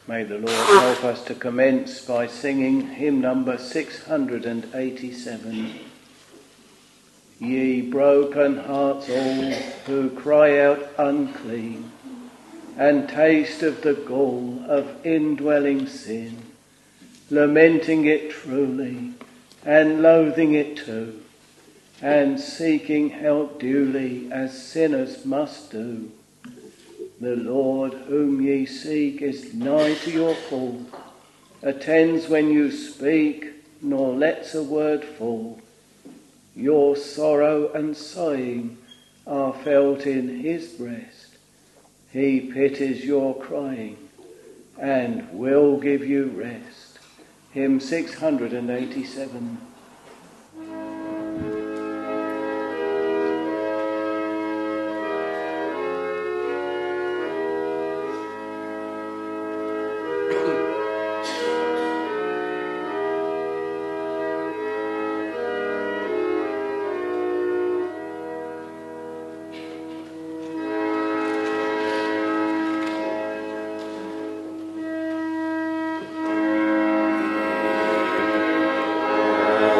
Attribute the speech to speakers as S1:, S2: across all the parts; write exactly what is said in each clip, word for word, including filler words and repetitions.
S1: May the Lord help us to commence by singing hymn number six hundred eighty-seven. Ye broken hearts all who cry out unclean, and taste of the gall of indwelling sin, lamenting it truly and loathing it too, and seeking help duly as sinners must do. The Lord whom ye seek is nigh to your call, attends when you speak, nor lets a word fall. Your sorrow and sighing are felt in his breast. He pities your crying and will give you rest. Hymn six hundred eighty-seven.
S2: Amen.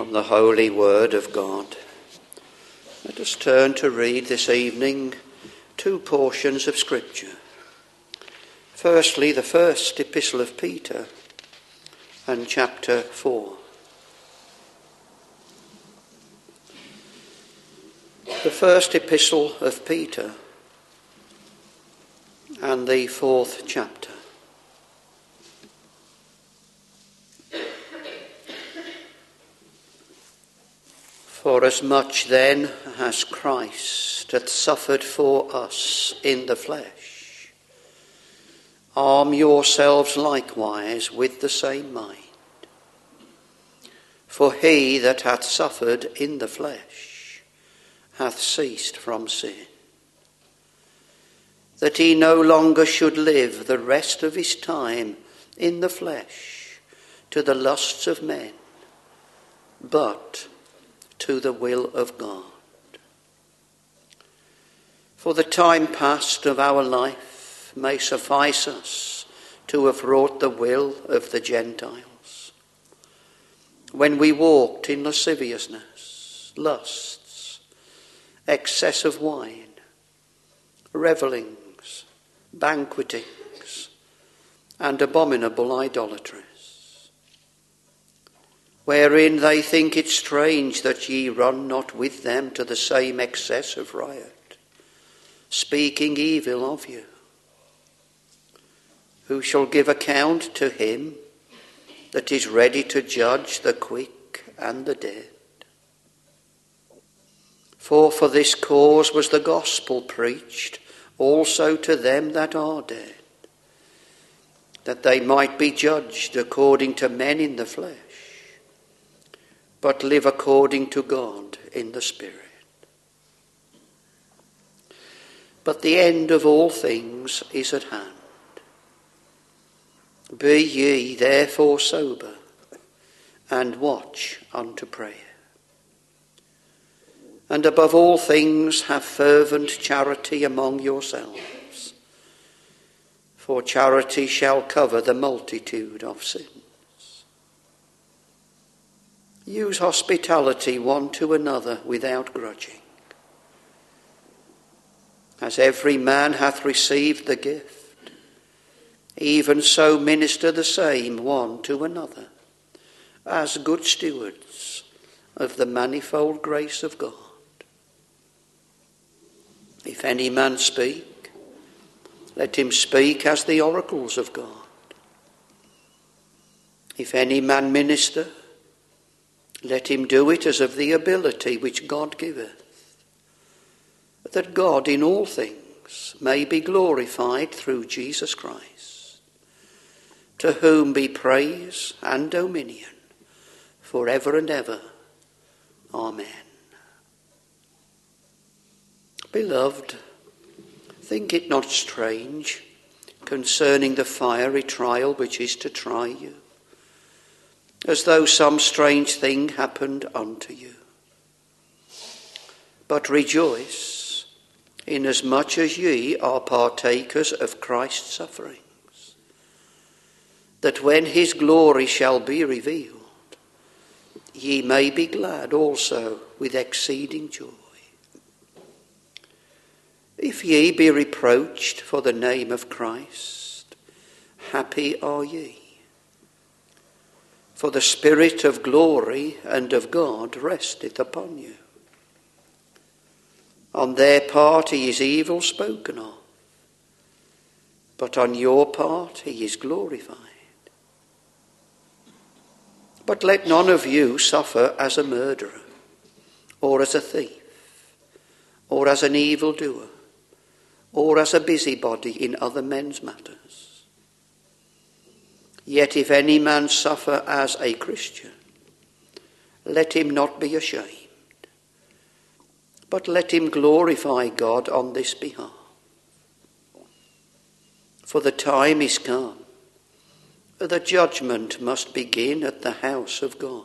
S2: From the Holy Word of God. Let us turn to read this evening two portions of Scripture. Firstly, the first epistle of Peter and chapter four. The first epistle of Peter and the fourth chapter. Forasmuch then as Christ hath suffered for us in the flesh, arm yourselves likewise with the same mind. For he that hath suffered in the flesh hath ceased from sin, that he no longer should live the rest of his time in the flesh to the lusts of men, but to the will of God. For the time past of our life may suffice us to have wrought the will of the Gentiles, when we walked in lasciviousness, lusts, excess of wine, revellings, banquetings, and abominable idolatries, wherein they think it strange that ye run not with them to the same excess of riot, speaking evil of you. Who shall give account to him that is ready to judge the quick and the dead? For for this cause was the gospel preached also to them that are dead, that they might be judged according to men in the flesh, but live according to God in the Spirit. But the end of all things is at hand. Be ye therefore sober, and watch unto prayer. And above all things have fervent charity among yourselves, for charity shall cover the multitude of sins. Use hospitality one to another without grudging. As every man hath received the gift, even so minister the same one to another, as good stewards of the manifold grace of God. If any man speak, let him speak as the oracles of God. If any man minister, let him do it as of the ability which God giveth, that God in all things may be glorified through Jesus Christ, to whom be praise and dominion for ever and ever. Amen. Beloved, think it not strange concerning the fiery trial which is to try you, as though some strange thing happened unto you. But rejoice, inasmuch as ye are partakers of Christ's sufferings, that when his glory shall be revealed, ye may be glad also with exceeding joy. If ye be reproached for the name of Christ, happy are ye. For the Spirit of glory and of God resteth upon you. On their part he is evil spoken of, but on your part he is glorified. But let none of you suffer as a murderer, or as a thief, or as an evildoer, or as a busybody in other men's matters. Yet if any man suffer as a Christian, let him not be ashamed, but let him glorify God on this behalf. For the time is come, the judgment must begin at the house of God.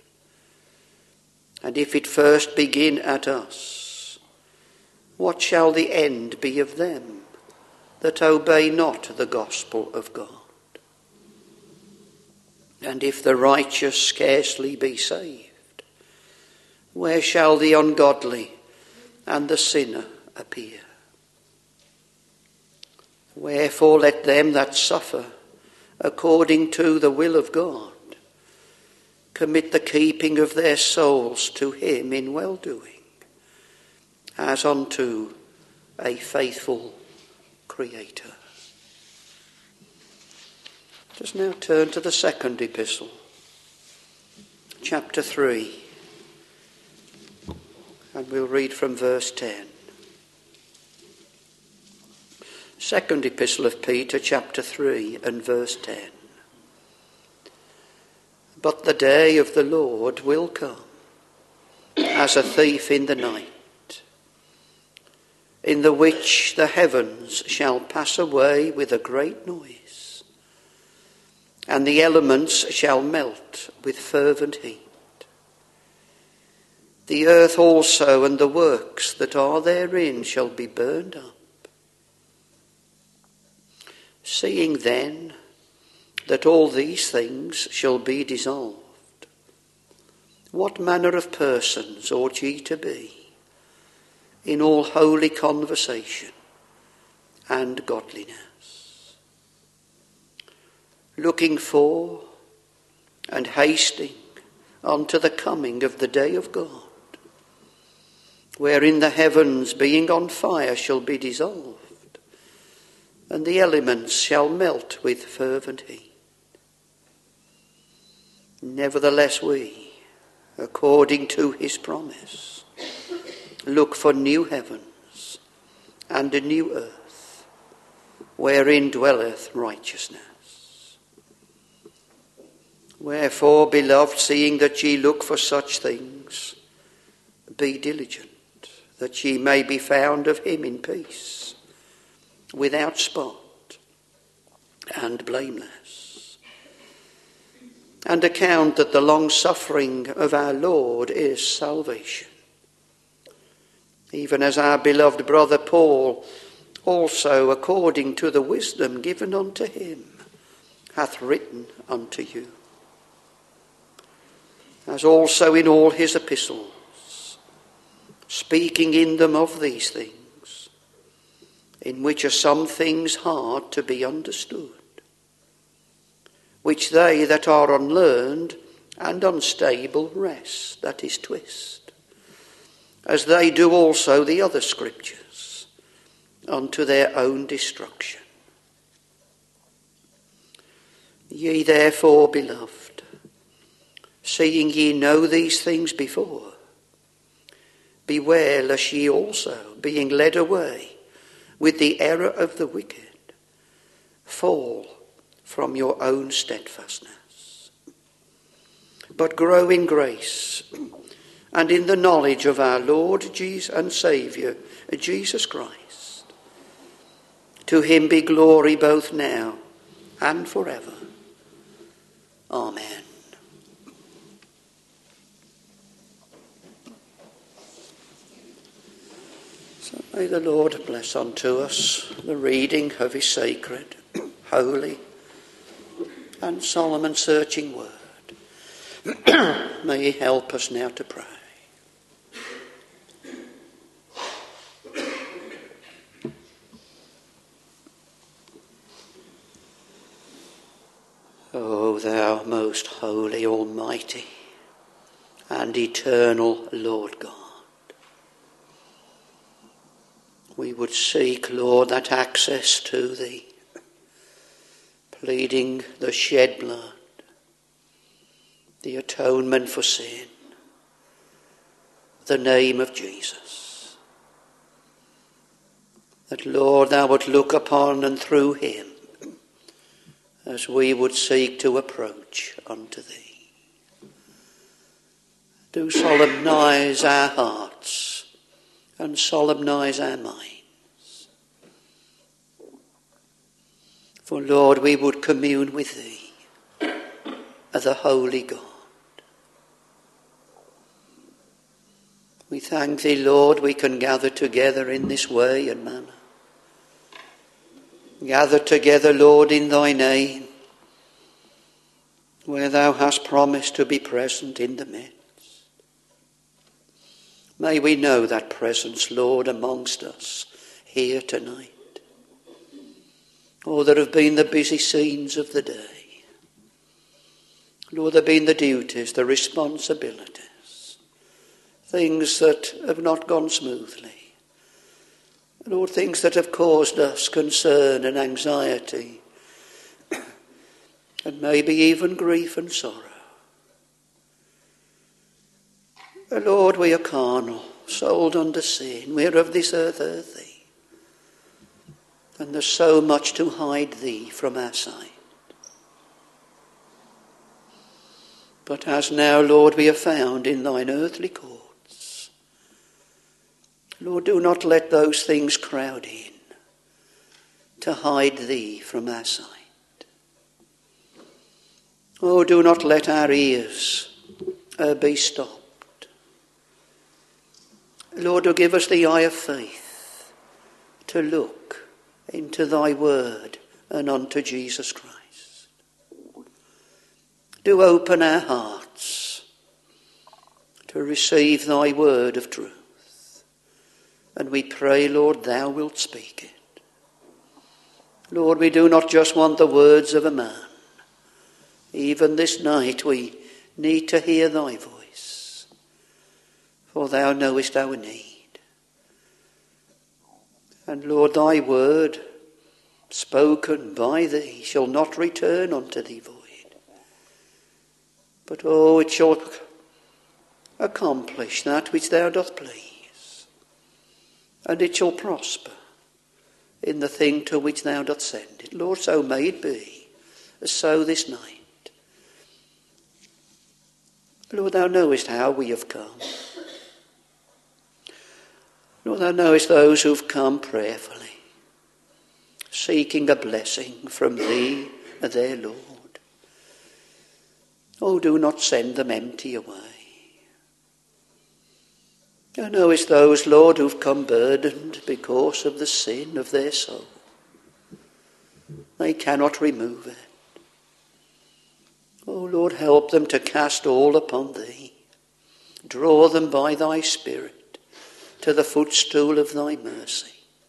S2: And if it first begin at us, what shall the end be of them that obey not the gospel of God? And if the righteous scarcely be saved, where shall the ungodly and the sinner appear? Wherefore let them that suffer according to the will of God commit the keeping of their souls to him in well-doing, as unto a faithful Creator. Let us now turn to the second epistle, chapter three, and we'll read from verse ten. Second epistle of Peter, chapter three and verse ten. But the day of the Lord will come as a thief in the night, in the which the heavens shall pass away with a great noise, and the elements shall melt with fervent heat. The earth also and the works that are therein shall be burned up. Seeing then that all these things shall be dissolved, what manner of persons ought ye to be in all holy conversation and godliness, looking for and hasting unto the coming of the day of God, wherein the heavens being on fire shall be dissolved, and the elements shall melt with fervent heat. Nevertheless we, according to his promise, look for new heavens and a new earth, wherein dwelleth righteousness. Wherefore, beloved, seeing that ye look for such things, be diligent, that ye may be found of him in peace, without spot and blameless. And account that the long suffering of our Lord is salvation, even as our beloved brother Paul also, according to the wisdom given unto him, hath written unto you, as also in all his epistles, speaking in them of these things, in which are some things hard to be understood, which they that are unlearned and unstable wrest, that is, twist, as they do also the other scriptures, unto their own destruction. Ye therefore, beloved, seeing ye know these things before, beware lest ye also, being led away with the error of the wicked, fall from your own steadfastness, but grow in grace and in the knowledge of our Lord Jesus and Saviour, Jesus Christ. To him be glory both now and forever. Amen. So may the Lord bless unto us the reading of his sacred, holy, and solemn and searching word. May he help us now to pray. O thou most holy, almighty, and eternal Lord God, we would seek, Lord, that access to thee, pleading the shed blood, the atonement for sin, the name of Jesus. That, Lord, thou would look upon and through him, as we would seek to approach unto thee. Do solemnize our hearts and solemnize our minds. For, Lord, we would commune with thee, the holy God. We thank thee, Lord, we can gather together in this way and manner. Gather together, Lord, in thy name, where thou hast promised to be present in the midst. May we know that presence, Lord, amongst us here tonight. Oh, there have been the busy scenes of the day. Lord, there have been the duties, the responsibilities, things that have not gone smoothly. Lord, things that have caused us concern and anxiety, and maybe even grief and sorrow. Lord, we are carnal, sold under sin. We are of this earth earthy. And there's so much to hide thee from our sight. But as now, Lord, we are found in thine earthly courts, Lord, do not let those things crowd in to hide thee from our sight. Oh, do not let our ears uh, be stopped. Lord, do give us the eye of faith to look into thy word and unto Jesus Christ. Do open our hearts to receive thy word of truth. And we pray, Lord, thou wilt speak it. Lord, we do not just want the words of a man. Even this night we need to hear thy voice, for thou knowest our need. And Lord, thy word, spoken by thee, shall not return unto thee void. But, oh, it shall accomplish that which thou doth please. And it shall prosper in the thing to which thou doth send it. Lord, so may it be, so this night. Lord, thou knowest how we have come. Lord, thou knowest those who've come prayerfully, seeking a blessing from thee, their Lord. Oh, do not send them empty away. Thou knowest those, Lord, who've come burdened because of the sin of their soul. They cannot remove it. Oh, Lord, help them to cast all upon thee. Draw them by thy Spirit to the footstool of thy mercy.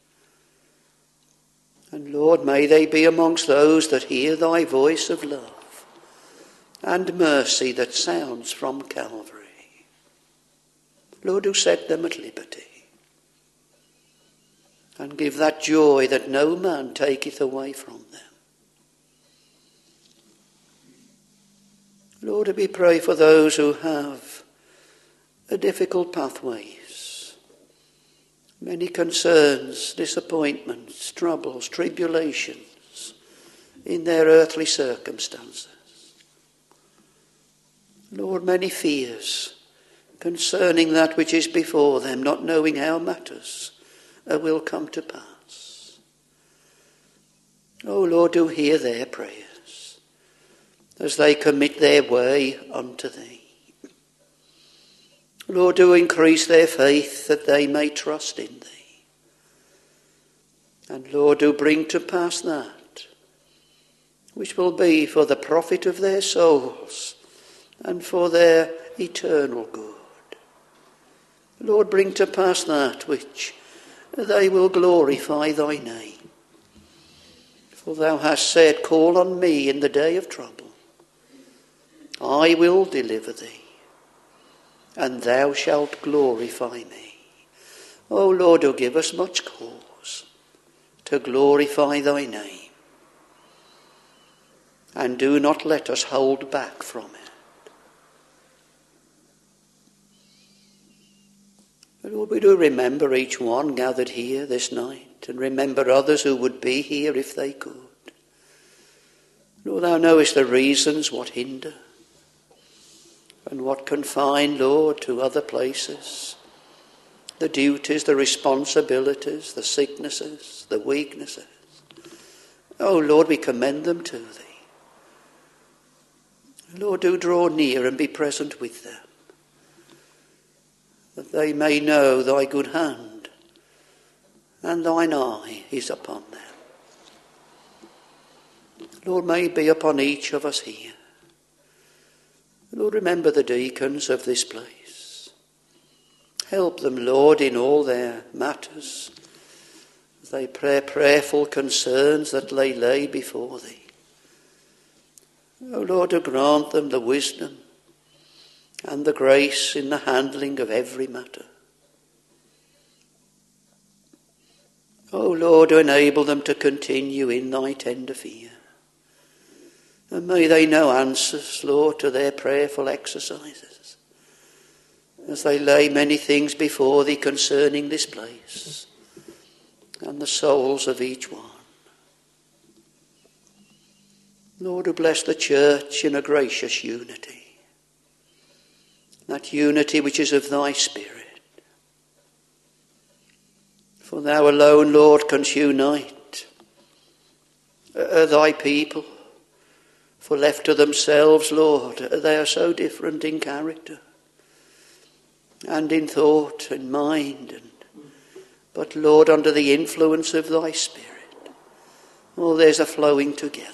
S2: And Lord, may they be amongst those that hear thy voice of love and mercy that sounds from Calvary. Lord, do set them at liberty and give that joy that no man taketh away from them. Lord, we pray for those who have a difficult pathways, many concerns, disappointments, troubles, tribulations in their earthly circumstances. Lord, many fears concerning that which is before them, not knowing how matters uh, will come to pass. Oh, Lord, do hear their prayers as they commit their way unto thee. Lord, do increase their faith that they may trust in thee. And Lord, do bring to pass that which will be for the profit of their souls and for their eternal good. Lord, bring to pass that which they will glorify thy name. For thou hast said, call on me in the day of trouble. I will deliver thee, and thou shalt glorify me. O Lord, do give us much cause to glorify thy name, and do not let us hold back from it. Lord, we do remember each one gathered here this night, and remember others who would be here if they could. Lord, thou knowest the reasons what hinder and what confine, Lord, to other places. The duties, the responsibilities, the sicknesses, the weaknesses. Oh, Lord, we commend them to thee. Lord, do draw near and be present with them, that they may know thy good hand and thine eye is upon them. Lord, may it be upon each of us here. Lord, remember the deacons of this place. Help them, Lord, in all their matters, as they pray prayerful concerns that they lay before thee. O Lord, to grant them the wisdom and the grace in the handling of every matter. O Lord, to enable them to continue in thy tender fear. And may they know answers, Lord, to their prayerful exercises, as they lay many things before thee concerning this place and the souls of each one. Lord, who bless the church in a gracious unity, that unity which is of thy Spirit. For thou alone, Lord, canst unite uh, thy people. For left to themselves, Lord, they are so different in character and in thought and mind. And, but, Lord, under the influence of thy Spirit, oh, there's a flowing together.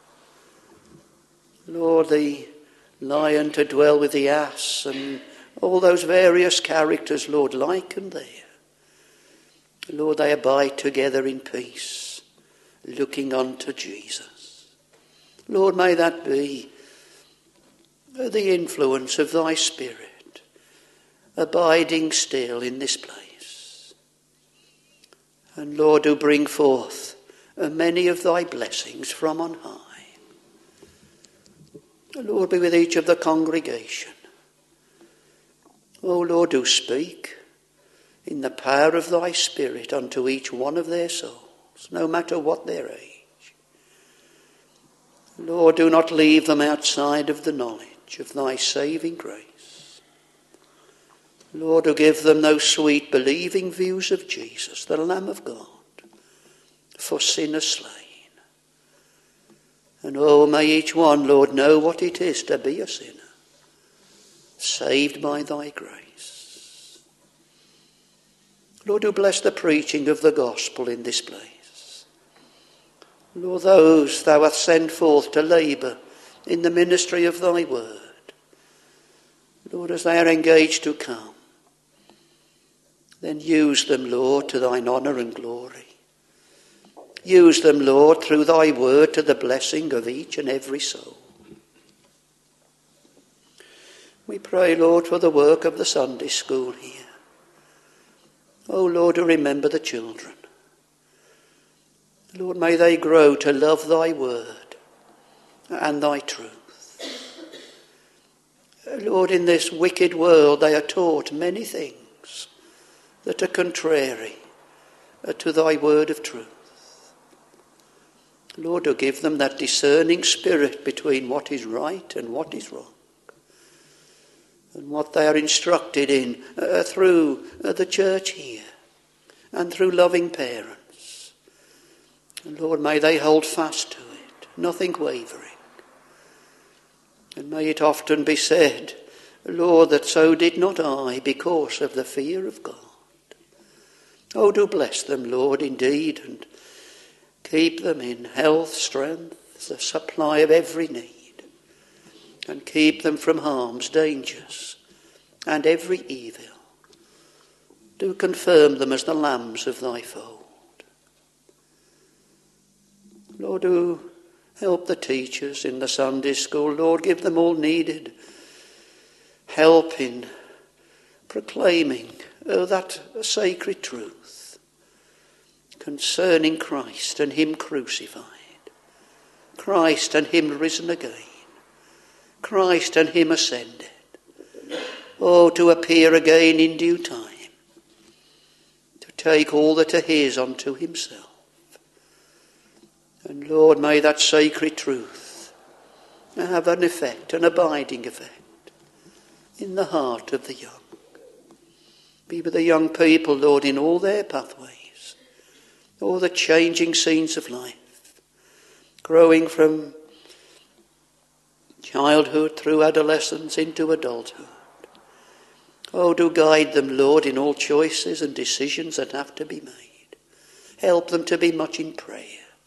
S2: Lord, the lion to dwell with the ass and all those various characters, Lord, likened there. Lord, they abide together in peace, looking unto Jesus. Lord, may that be the influence of thy Spirit, abiding still in this place. And Lord, do bring forth many of thy blessings from on high. Lord, be with each of the congregation. Oh Lord, do speak in the power of thy Spirit unto each one of their souls, no matter what their age. Lord, do not leave them outside of the knowledge of thy saving grace. Lord, do give them those sweet believing views of Jesus, the Lamb of God, for sinners slain. And oh, may each one, Lord, know what it is to be a sinner, saved by thy grace. Lord, do bless the preaching of the gospel in this place. Lord, those thou hast sent forth to labour in the ministry of thy word. Lord, as they are engaged to come, then use them, Lord, to thine honour and glory. Use them, Lord, through thy word to the blessing of each and every soul. We pray, Lord, for the work of the Sunday school here. Oh, Lord, to remember the children. Lord, may they grow to love thy word and thy truth. Lord, in this wicked world they are taught many things that are contrary to thy word of truth. Lord, to give them that discerning spirit between what is right and what is wrong, and what they are instructed in uh, through uh, the church here and through loving parents. And Lord, may they hold fast to it, nothing wavering. And may it often be said, Lord, that so did not I, because of the fear of God. Oh, do bless them, Lord, indeed, and keep them in health, strength, the supply of every need, and keep them from harms, dangers, and every evil. Do confirm them as the lambs of thy fold. Lord, do help the teachers in the Sunday school. Lord, give them all needed help in proclaiming oh, that sacred truth concerning Christ and him crucified, Christ and him risen again, Christ and him ascended, oh, to appear again in due time, to take all that are his unto himself. And Lord, may that sacred truth have an effect, an abiding effect in the heart of the young. Be with the young people, Lord, in all their pathways, all the changing scenes of life, growing from childhood through adolescence into adulthood. Oh, do guide them, Lord, in all choices and decisions that have to be made. Help them to be much in prayer.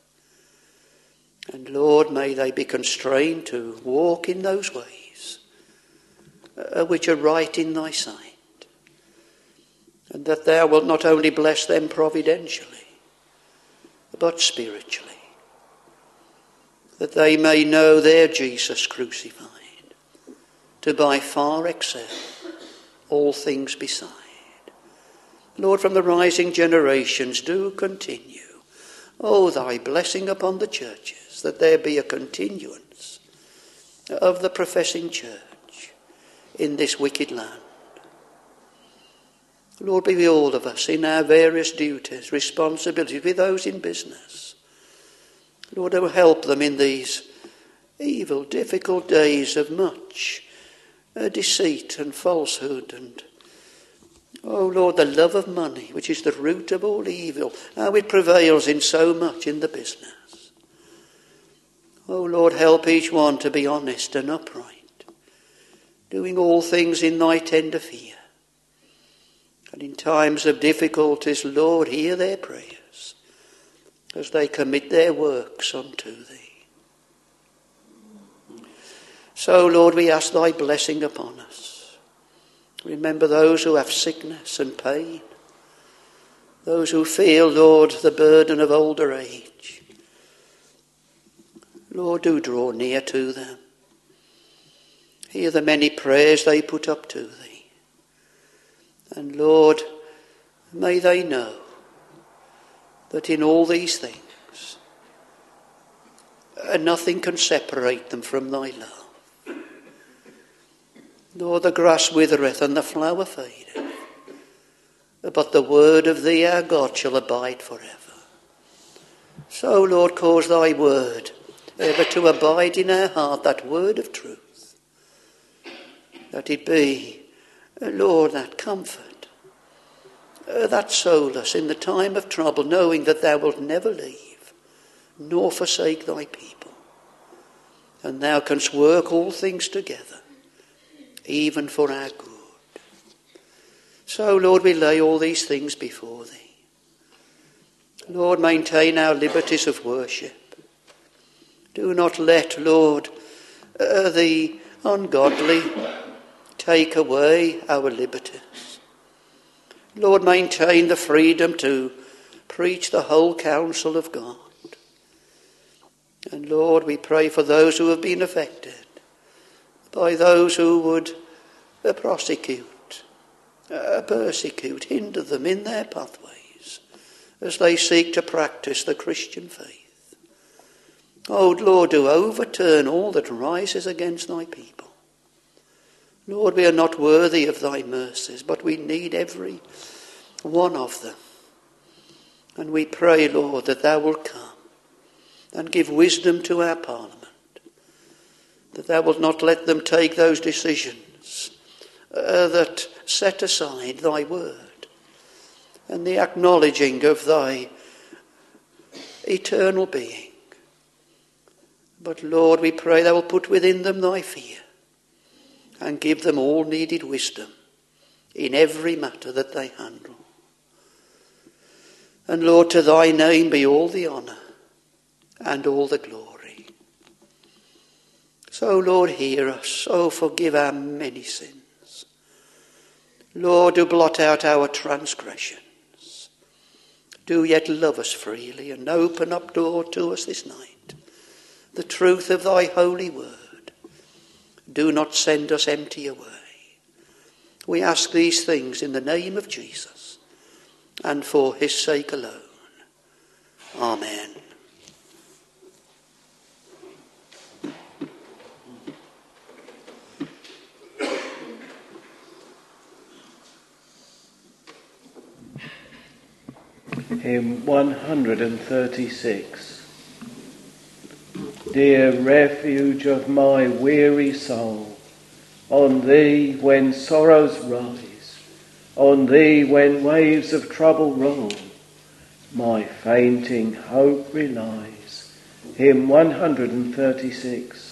S2: And Lord, may they be constrained to walk in those ways uh, which are right in thy sight. and that thou wilt not only bless them providentially, but spiritually, that they may know their Jesus crucified, to by far excel all things beside. Lord, from the rising generations do continue, oh, thy blessing upon the churches, that there be a continuance of the professing church in this wicked land. Lord, be with all of us in our various duties, responsibilities, with those in business. Lord, oh, help them in these evil, difficult days of much uh, deceit and falsehood and, oh Lord, the love of money, which is the root of all evil, how it prevails in so much in the business. Oh Lord, help each one to be honest and upright, doing all things in thy tender fear. And in times of difficulties, Lord, hear their prayers as they commit their works unto thee. So, Lord, we ask thy blessing upon us. Remember those who have sickness and pain, those who feel, Lord, the burden of older age. Lord, do draw near to them. Hear the many prayers they put up to thee. And Lord, may they know that in all these things, uh, nothing can separate them from thy love. Lord, the grass withereth and the flower fadeth, but the word of thee, our God, shall abide forever. So, Lord, cause thy word ever to abide in our heart, that word of truth, that it be, Lord, that comfort, uh, that solace in the time of trouble, knowing that thou wilt never leave nor forsake thy people, and thou canst work all things together, even for our good. So, Lord, we lay all these things before thee. Lord, maintain our liberties of worship. Do not let, Lord, uh, the ungodly take away our liberties. Lord, maintain the freedom to preach the whole counsel of God. And Lord, we pray for those who have been affected by those who would uh, prosecute, uh, persecute, hinder them in their pathways as they seek to practice the Christian faith. Oh Lord, do overturn all that rises against thy people. Lord, we are not worthy of thy mercies, but we need every one of them. And we pray, Lord, that thou wilt come and give wisdom to our Parliament, that thou wilt not let them take those decisions uh, that set aside thy word and the acknowledging of thy eternal being. But Lord, we pray thou wilt put within them thy fear and give them all needed wisdom in every matter that they handle. And Lord, to thy name be all the honour and all the glory. So Lord, hear us. Oh, forgive our many sins. Lord, do blot out our transgressions. Do yet love us freely and open up door to us this night the truth of thy holy word. Do not send us empty away. We ask these things in the name of Jesus and for his sake alone. Amen.
S1: Hymn one thirty-six. Dear refuge of my weary soul, on thee when sorrows rise, on thee when waves of trouble roll, my fainting hope relies. Hymn one thirty-six.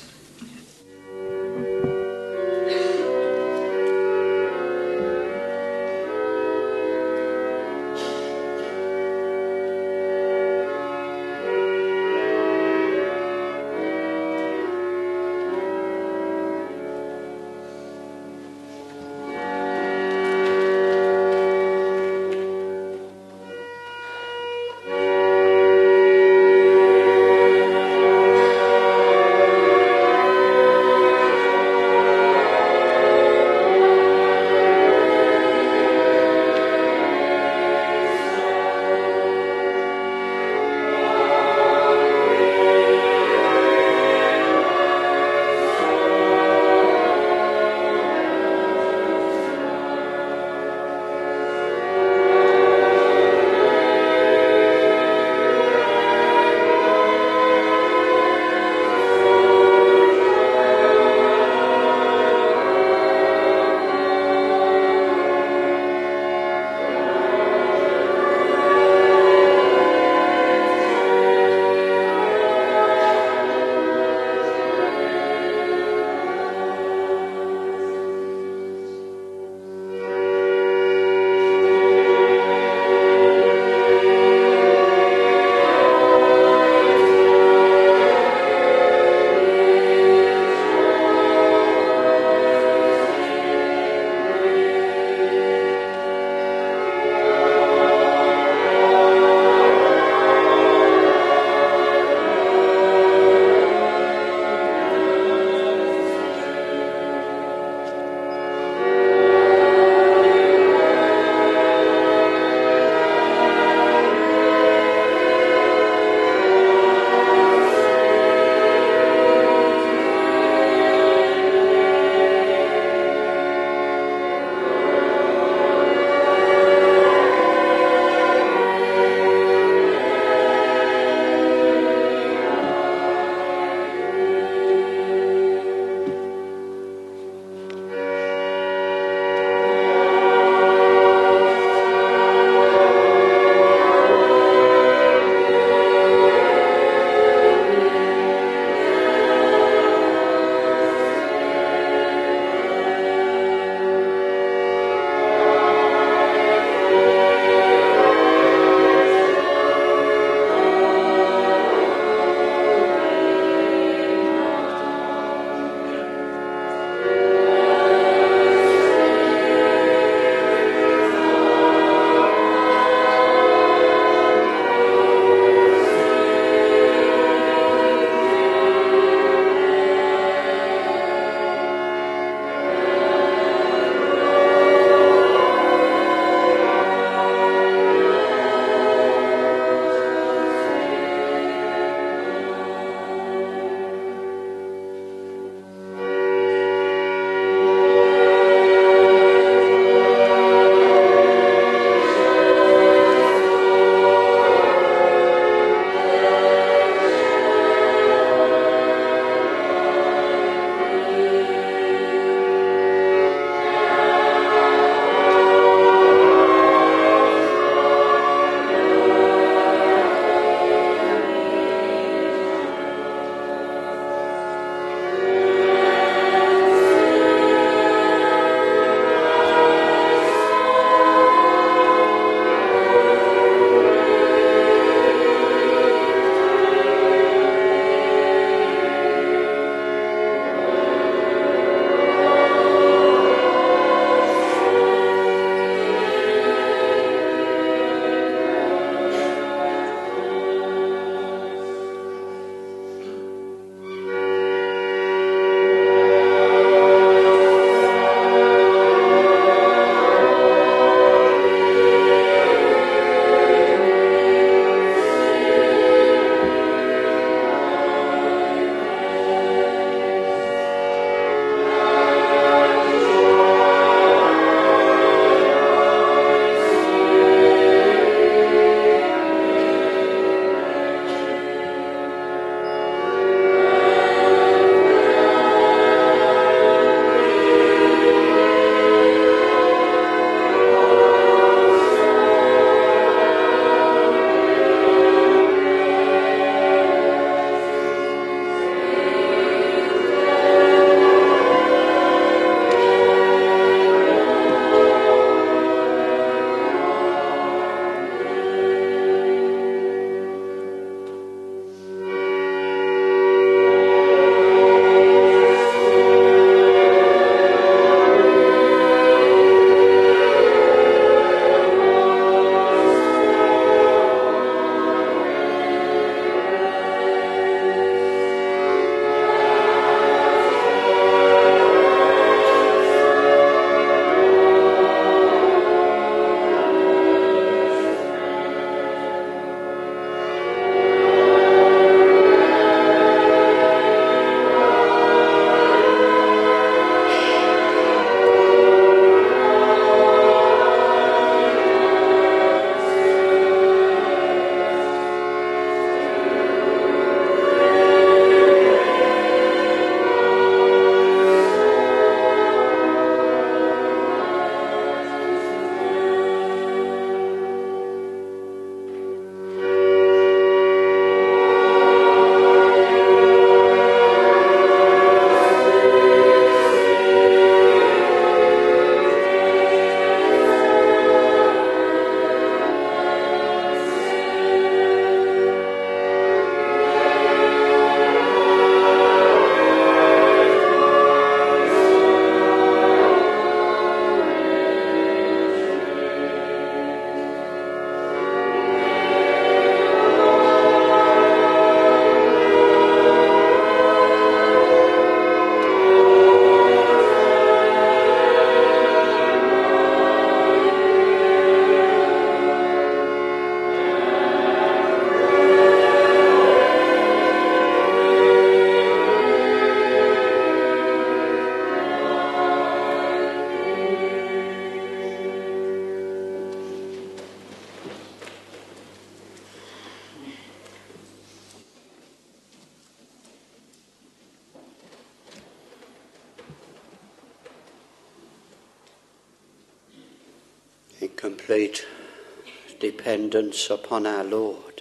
S2: in complete dependence upon our Lord,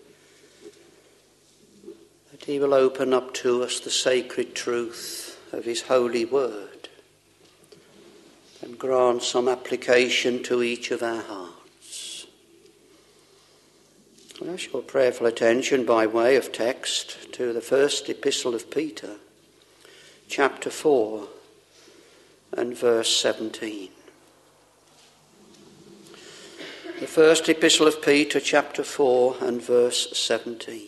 S2: that he will open up to us the sacred truth of his holy word and grant some application to each of our hearts. I ask your prayerful attention by way of text to the first epistle of Peter, chapter four and verse seventeen. The first epistle of Peter, chapter four and verse seventeen.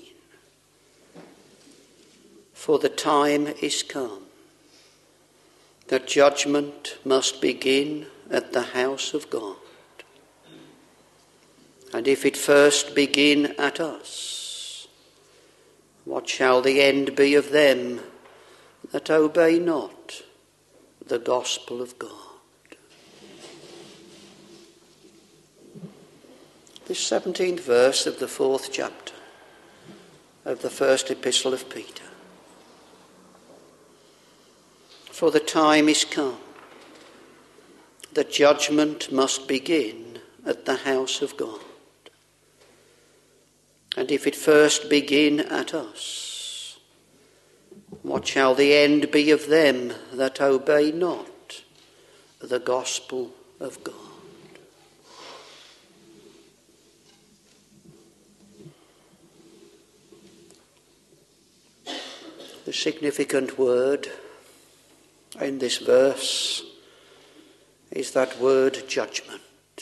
S2: For the time is come that judgment must begin at the house of God. And if it first begin at us, what shall the end be of them that obey not the gospel of God? This seventeenth verse of the fourth chapter of the first epistle of Peter. For the time is come that judgment must begin at the house of God. And if it first begin at us, what shall the end be of them that obey not the gospel of God? The significant word in this verse is that word judgment.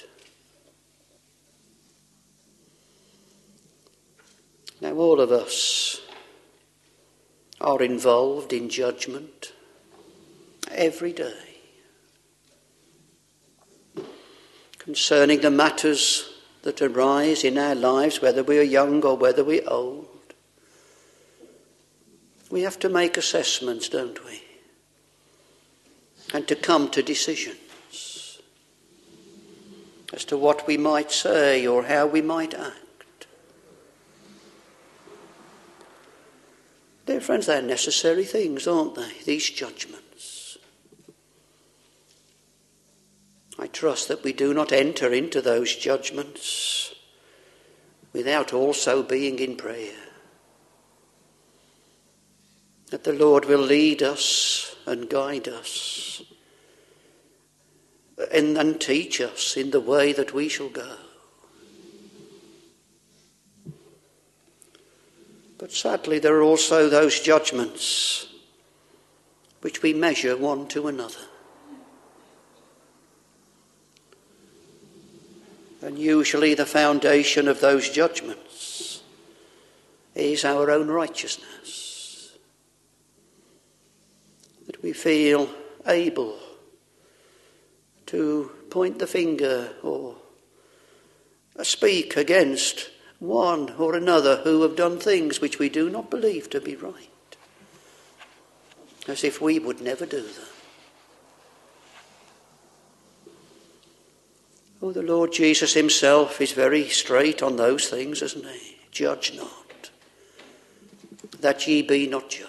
S2: Now all of us are involved in judgment every day concerning the matters that arise in our lives, whether we are young or whether we are old. We have to make assessments, don't we? And to come to decisions as to what we might say or how we might act. Dear friends, they're necessary things, aren't they? These judgments. I trust that we do not enter into those judgments without also being in prayer. That the Lord will lead us and guide us and, and teach us in the way that we shall go. But sadly, there are also those judgments which we measure one to another. And usually the foundation of those judgments is our own righteousness. That we feel able to point the finger or speak against one or another who have done things which we do not believe to be right, as if we would never do them. Oh, the Lord Jesus himself is very straight on those things, isn't he? Judge not, that ye be not judged.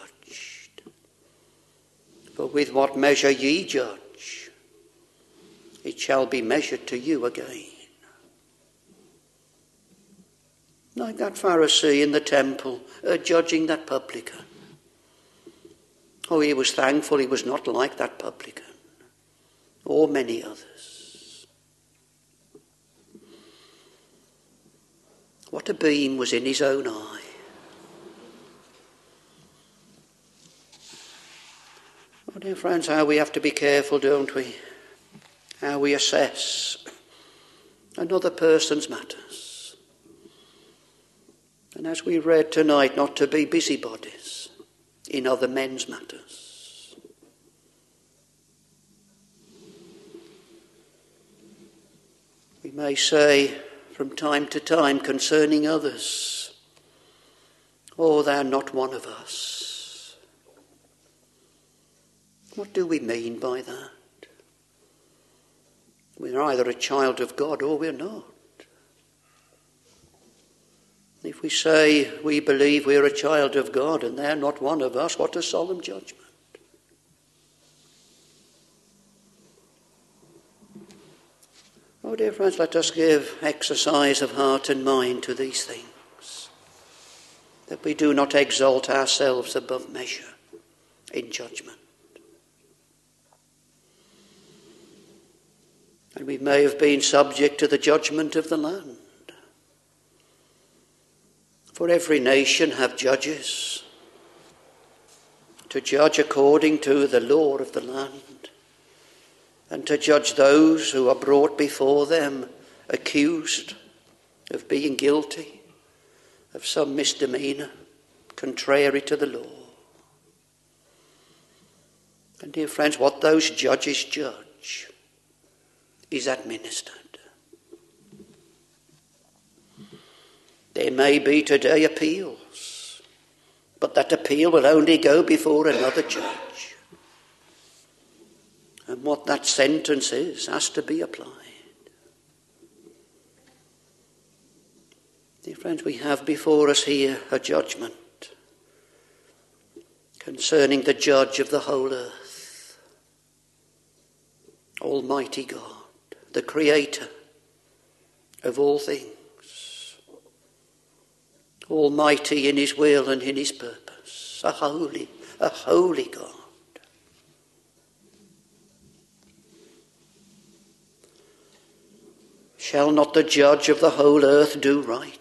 S2: For with what measure ye judge, it shall be measured to you again. Like that Pharisee in the temple, uh, judging that publican. Oh, he was thankful he was not like that publican, or many others. What a beam was in his own eye. Oh, dear friends, how we have to be careful, don't we? How we assess another person's matters. And as we read tonight, not to be busybodies in other men's matters. We may say from time to time concerning others, oh, thou not one of us. What do we mean by that? We're either a child of God or we're not. If we say we believe we're a child of God and they're not one of us, what a solemn judgment. Oh, dear friends, let us give exercise of heart and mind to these things, that we do not exalt ourselves above measure in judgment. And we may have been subject to the judgment of the land. For every nation have judges to judge according to the law of the land, and to judge those who are brought before them accused of being guilty of some misdemeanour contrary to the law. And dear friends, what those judges judge is administered. There may be today appeals, but that appeal will only go before another judge. And what that sentence is has to be applied. Dear friends, we have before us here a judgment concerning the judge of the whole earth, Almighty God, the creator of all things, almighty in his will and in his purpose, a holy, a holy God. Shall not the judge of the whole earth do right?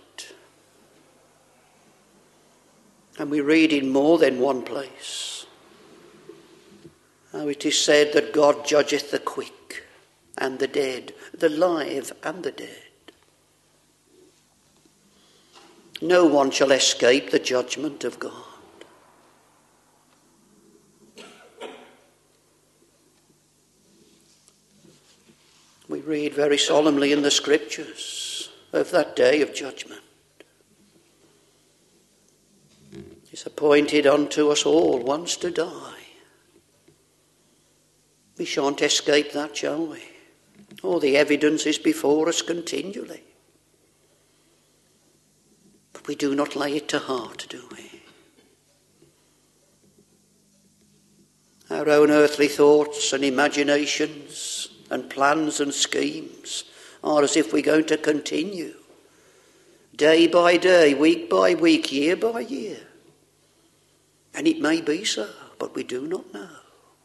S2: And we read in more than one place how it is said that God judgeth the quick and the dead, the live and the dead. No one shall escape the judgment of God. We read very solemnly in the scriptures of that day of judgment. It's appointed unto us all once to die. We shan't escape that, shall we? Oh, the evidence is before us continually. But we do not lay it to heart, do we? Our own earthly thoughts and imaginations and plans and schemes are as if we're going to continue day by day, week by week, year by year. And it may be so, but we do not know.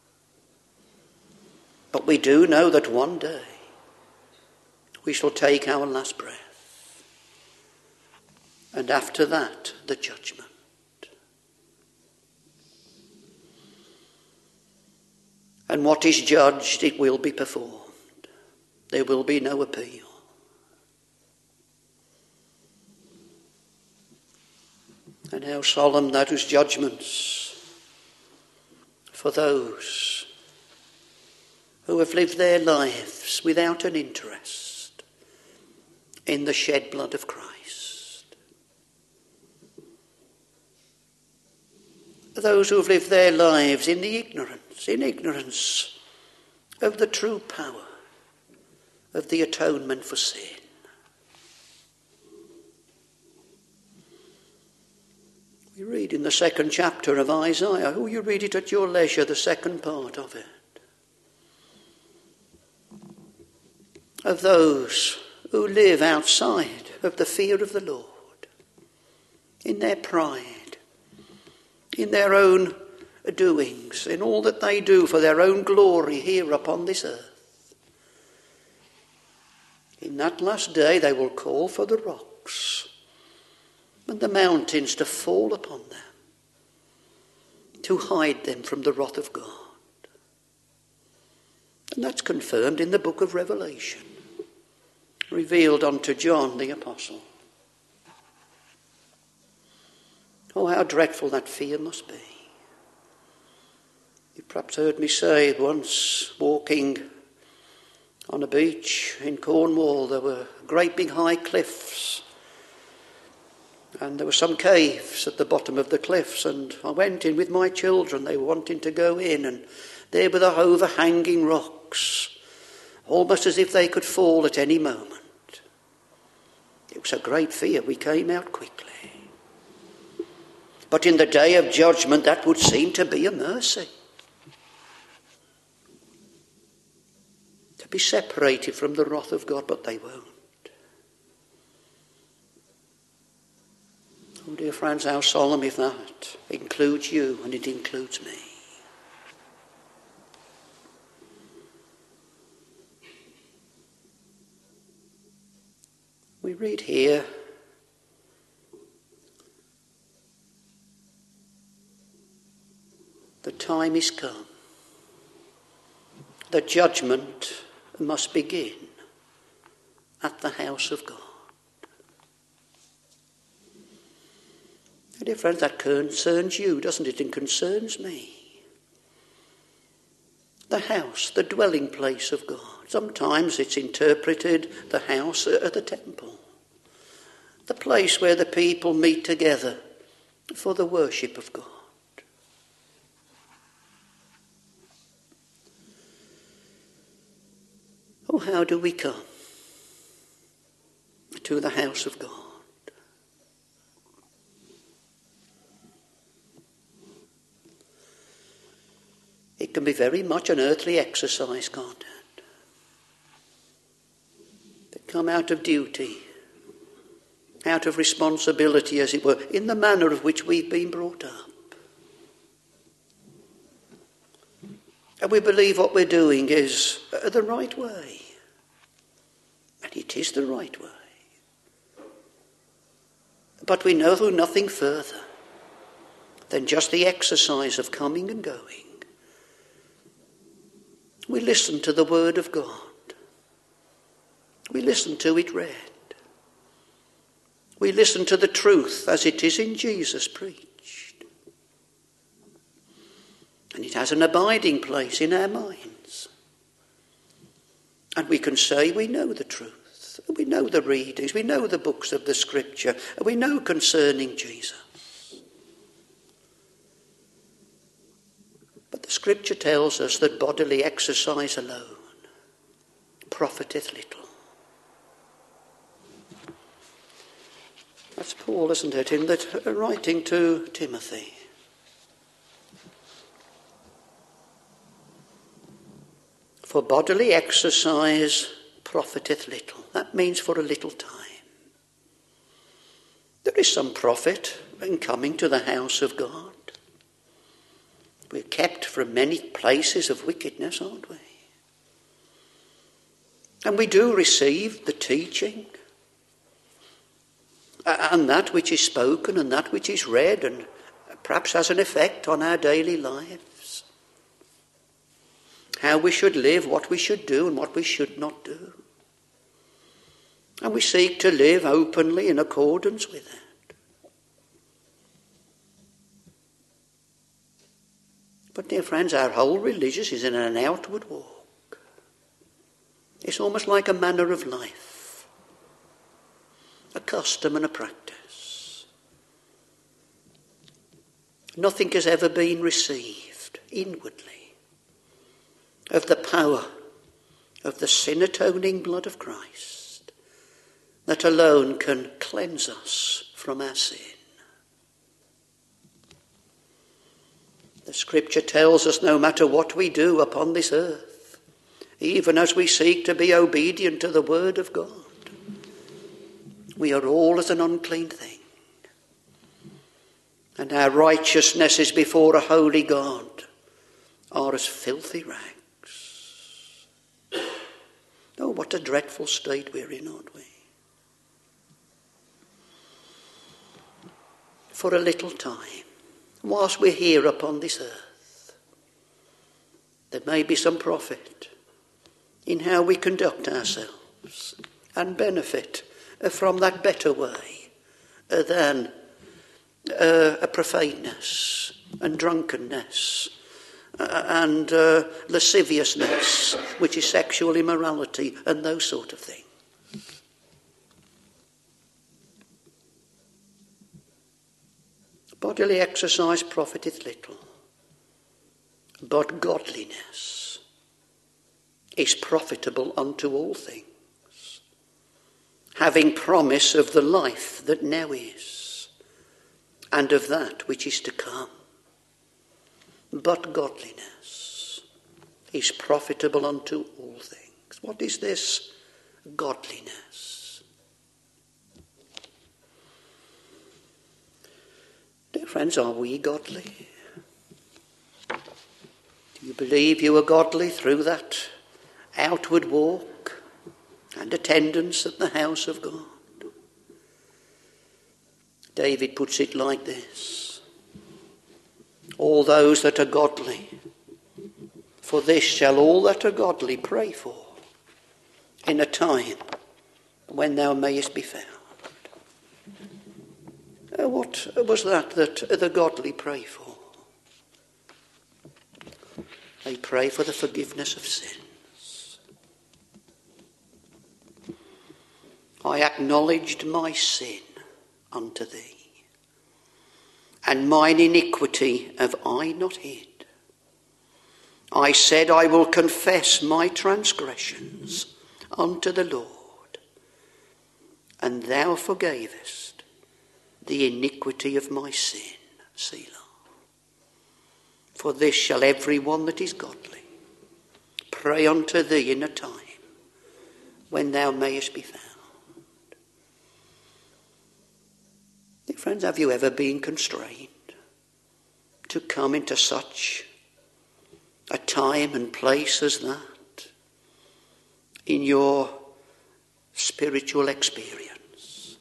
S2: But we do know that one day we shall take our last breath. And after that, the judgment. And what is judged, it will be performed. There will be no appeal. And how solemn those judgments for those who have lived their lives without an interest in the shed blood of Christ. Those who have lived their lives in the ignorance, in ignorance of the true power of the atonement for sin. We read in the second chapter of Isaiah, oh, you read it at your leisure, the second part of it, of those who live outside of the fear of the Lord, in their pride, in their own doings, in all that they do for their own glory here upon this earth. In that last day they will call for the rocks and the mountains to fall upon them, to hide them from the wrath of God. And that's confirmed in the book of Revelation, revealed unto John the Apostle. Oh, how dreadful that fear must be. You perhaps heard me say once, walking on a beach in Cornwall, there were great big high cliffs, and there were some caves at the bottom of the cliffs, and I went in with my children. They were wanting to go in, and there were the overhanging rocks, almost as if they could fall at any moment. It was a great fear. We came out quickly. But in the day of judgment, that would seem to be a mercy. be separated from the wrath of God, but they won't. Oh, dear friends, how solemn if that includes you and it includes me. We read here, the time is come. The judgment must begin at the house of God. Dear friends, that concerns you, doesn't it? It concerns me. The house, the dwelling place of God. Sometimes it's interpreted the house at the temple. The place where the people meet together for the worship of God. Oh, how do we come to the house of God? It can be very much an earthly exercise, can't it? They come out of duty, out of responsibility, as it were, in the manner of which we've been brought up. And we believe what we're doing is the right way. And it is the right way. But we know nothing further than just the exercise of coming and going. We listen to the word of God. We listen to it read. We listen to the truth as it is in Jesus preached. And it has an abiding place in our minds. And we can say we know the truth. We know the readings. We know the books of the Scripture. We know concerning Jesus. But the Scripture tells us that bodily exercise alone profiteth little. That's Paul, isn't it, in that writing to Timothy. For bodily exercise profiteth little. That means for a little time. There is some profit in coming to the house of God. We're kept from many places of wickedness, aren't we? And we do receive the teaching and that which is spoken and that which is read and perhaps has an effect on our daily lives. How we should live, what we should do and what we should not do. And we seek to live openly in accordance with that. But dear friends, our whole religion is in an outward walk. It's almost like a manner of life, a custom and a practice. Nothing has ever been received inwardly of the power of the sin-atoning blood of Christ that alone can cleanse us from our sin. The Scripture tells us no matter what we do upon this earth, even as we seek to be obedient to the word of God, we are all as an unclean thing. And our righteousnesses before a holy God are as filthy rags. Oh, what a dreadful state we're in, aren't we? For a little time, whilst we're here upon this earth, there may be some profit in how we conduct ourselves and benefit from that better way than uh, a profaneness and drunkenness and uh, lasciviousness, which is sexual immorality and those sort of things. Bodily exercise profiteth little, but godliness is profitable unto all things, having promise of the life that now is, and of that which is to come. But godliness is profitable unto all things. What is this godliness? Dear friends, are we godly? Do you believe you are godly through that outward walk and attendance at the house of God? David puts it like this: all those that are godly, for this shall all that are godly pray for, in a time when thou mayest be found. Uh, what was that that the godly pray for? They pray for the forgiveness of sins. I acknowledged my sin unto thee, and mine iniquity have I not hid. I said, I will confess my transgressions unto the Lord, and thou forgavest the iniquity of my sin. Selah. For this shall every one that is godly pray unto thee in a time when thou mayest be found. Dear friends, have you ever been constrained to come into such a time and place as that in your spiritual experience?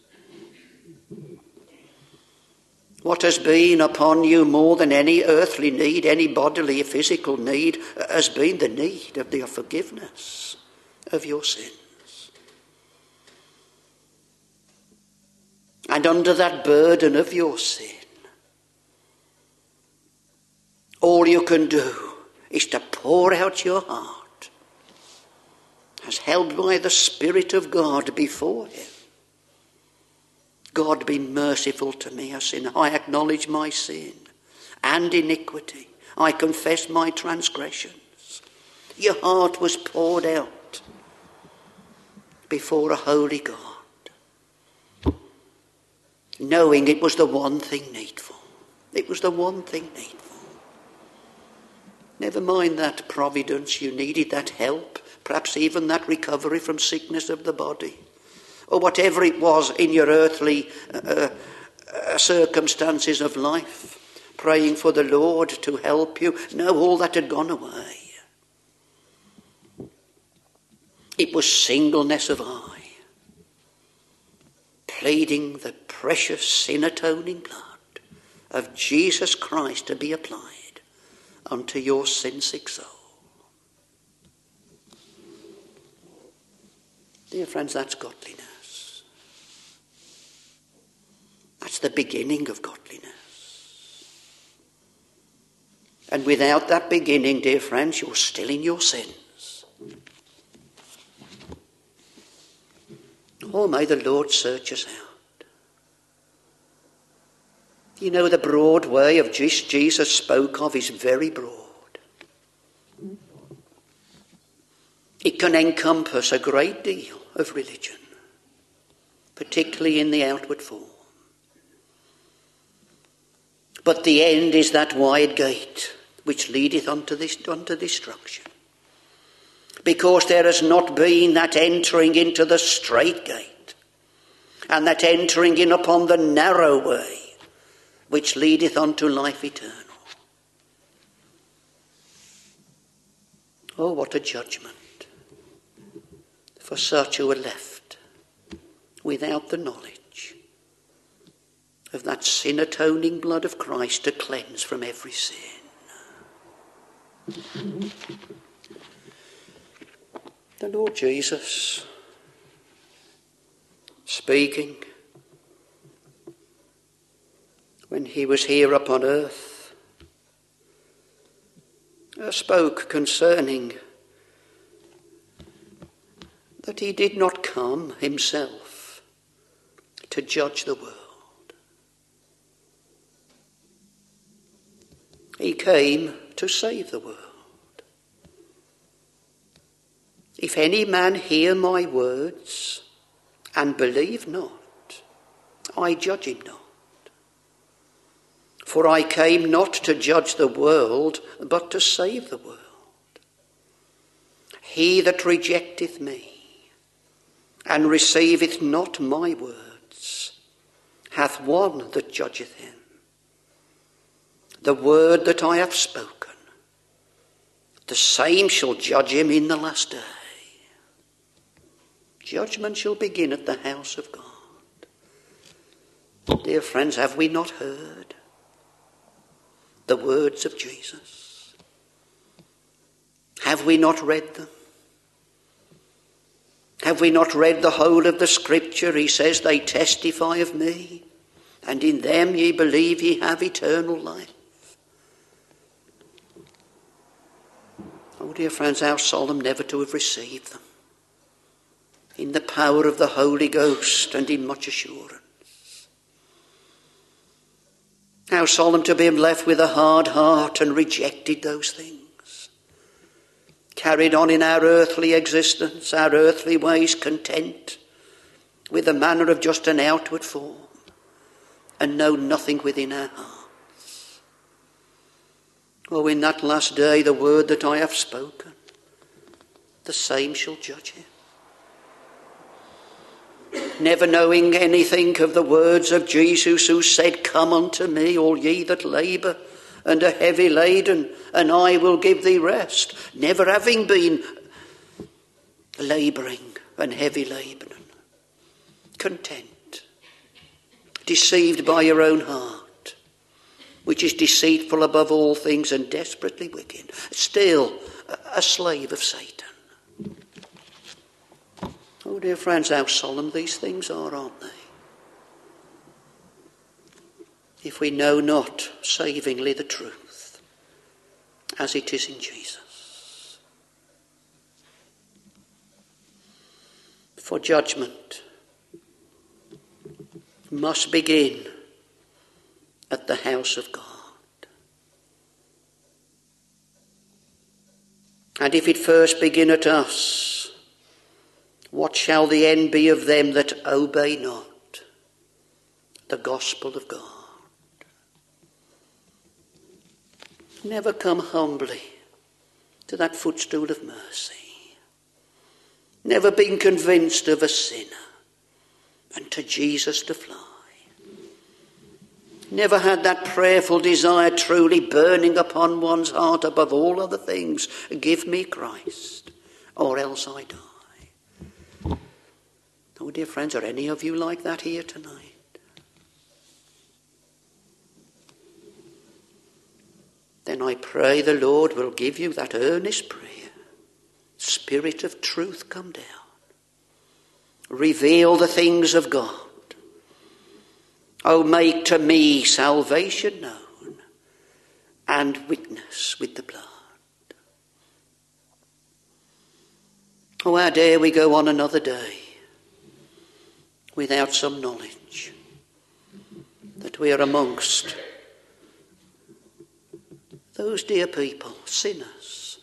S2: What has been upon you more than any earthly need, any bodily or physical need, has been the need of the forgiveness of your sins. And under that burden of your sin, all you can do is to pour out your heart as held by the Spirit of God before him. God, be merciful to me, a sinner. I acknowledge my sin and iniquity. I confess my transgressions. Your heart was poured out before a holy God, knowing it was the one thing needful. It was the one thing needful. Never mind that providence, you needed that help, perhaps even that recovery from sickness of the body, or whatever it was in your earthly uh, uh, circumstances of life, praying for the Lord to help you. No, all that had gone away. It was singleness of eye, pleading the precious sin-atoning blood of Jesus Christ to be applied unto your sin-sick soul. Dear friends, that's godliness. That's the beginning of godliness. And without that beginning, dear friends, you're still in your sins. Oh, may the Lord search us out. You know, the broad way of Jesus spoke of is very broad. It can encompass a great deal of religion, particularly in the outward form. But the end is that wide gate which leadeth unto this unto destruction. Because there has not been that entering into the strait gate, and that entering in upon the narrow way which leadeth unto life eternal. Oh, what a judgment for such who are left without the knowledge of that sin-atoning blood of Christ to cleanse from every sin. The Lord Jesus, speaking when he was here upon earth, spoke concerning that he did not come himself to judge the world. He came to save the world. If any man hear my words and believe not, I judge him not. For I came not to judge the world, but to save the world. He that rejecteth me and receiveth not my words hath one that judgeth him. The word that I have spoken, the same shall judge him in the last day. Judgment shall begin at the house of God. Dear friends, have we not heard the words of Jesus? Have we not read them? Have we not read the whole of the scripture? He says, they testify of me, and in them ye believe ye have eternal life. Oh, dear friends, how solemn never to have received them in the power of the Holy Ghost and in much assurance. How solemn to be left with a hard heart and rejected those things. Carried on in our earthly existence, our earthly ways, content with a manner of just an outward form, and know nothing within our hearts. Oh, in that last day, the word that I have spoken, the same shall judge him. Never knowing anything of the words of Jesus, who said, come unto me, all ye that labour and are heavy laden, and I will give thee rest. Never having been labouring and heavy laden, content, deceived by your own heart, which is deceitful above all things and desperately wicked, still a slave of Satan. Oh, dear friends, how solemn these things are, aren't they? If we know not savingly the truth, as it is in Jesus. For judgment must begin at the house of God. And if it first begin at us, what shall the end be of them that obey not the gospel of God? Never come humbly to that footstool of mercy. Never been convinced of a sinner and to Jesus to fly. Never had that prayerful desire truly burning upon one's heart above all other things. Give me Christ, or else I die. Oh, dear friends, are any of you like that here tonight? Then I pray the Lord will give you that earnest prayer. Spirit of truth, come down. Reveal the things of God. Oh, make to me salvation known and witness with the blood. Oh, how dare we go on another day without some knowledge that we are amongst those dear people, sinners,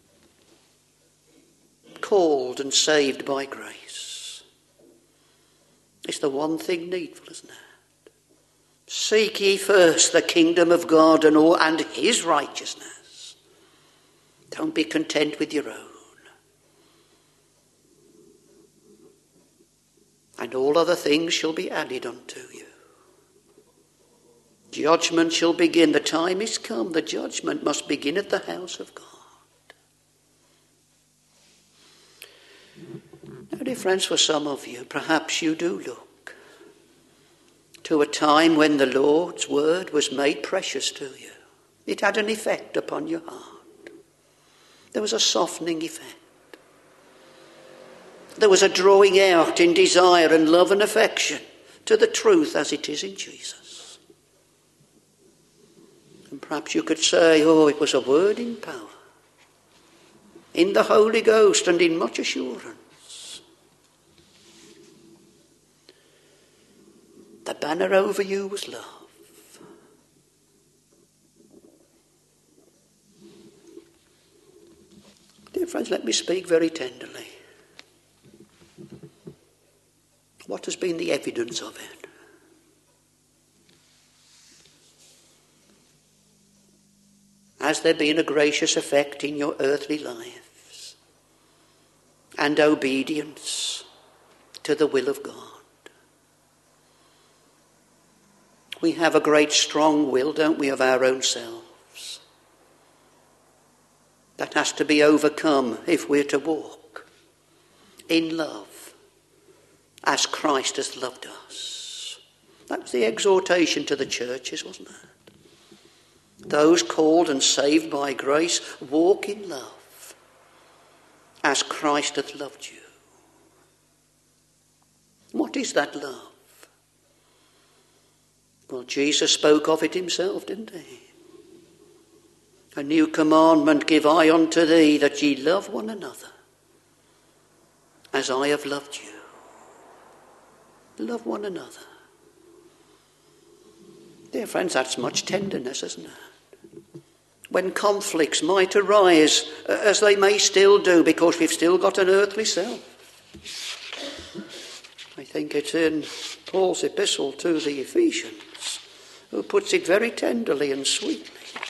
S2: called and saved by grace. It's the one thing needful, isn't it? Seek ye first the kingdom of God and all and his righteousness. Don't be content with your own. And all other things shall be added unto you. Judgment shall begin. The time is come. The judgment must begin at the house of God. Now, dear friends, for some of you, perhaps you do look to a time when the Lord's word was made precious to you. It had an effect upon your heart. There was a softening effect. There was a drawing out in desire and love and affection to the truth as it is in Jesus. And perhaps you could say, oh, it was a word in power, in the Holy Ghost and in much assurance. The banner over you was love. Dear friends, let me speak very tenderly. What has been the evidence of it? Has there been a gracious effect in your earthly lives? and obedience to the will of God. We have a great strong will, don't we, of our own selves. That has to be overcome if we're to walk in love as Christ has loved us. That was the exhortation to the churches, wasn't it? Those called and saved by grace, walk in love as Christ hath loved you. What is that love? Well, Jesus spoke of it himself, didn't he? A new commandment give I unto thee, that ye love one another as I have loved you. Love one another. Dear friends, that's much tenderness, isn't it? When conflicts might arise, as they may still do, because we've still got an earthly self. I think it's in Paul's epistle to the Ephesians, who puts it very tenderly and sweetly.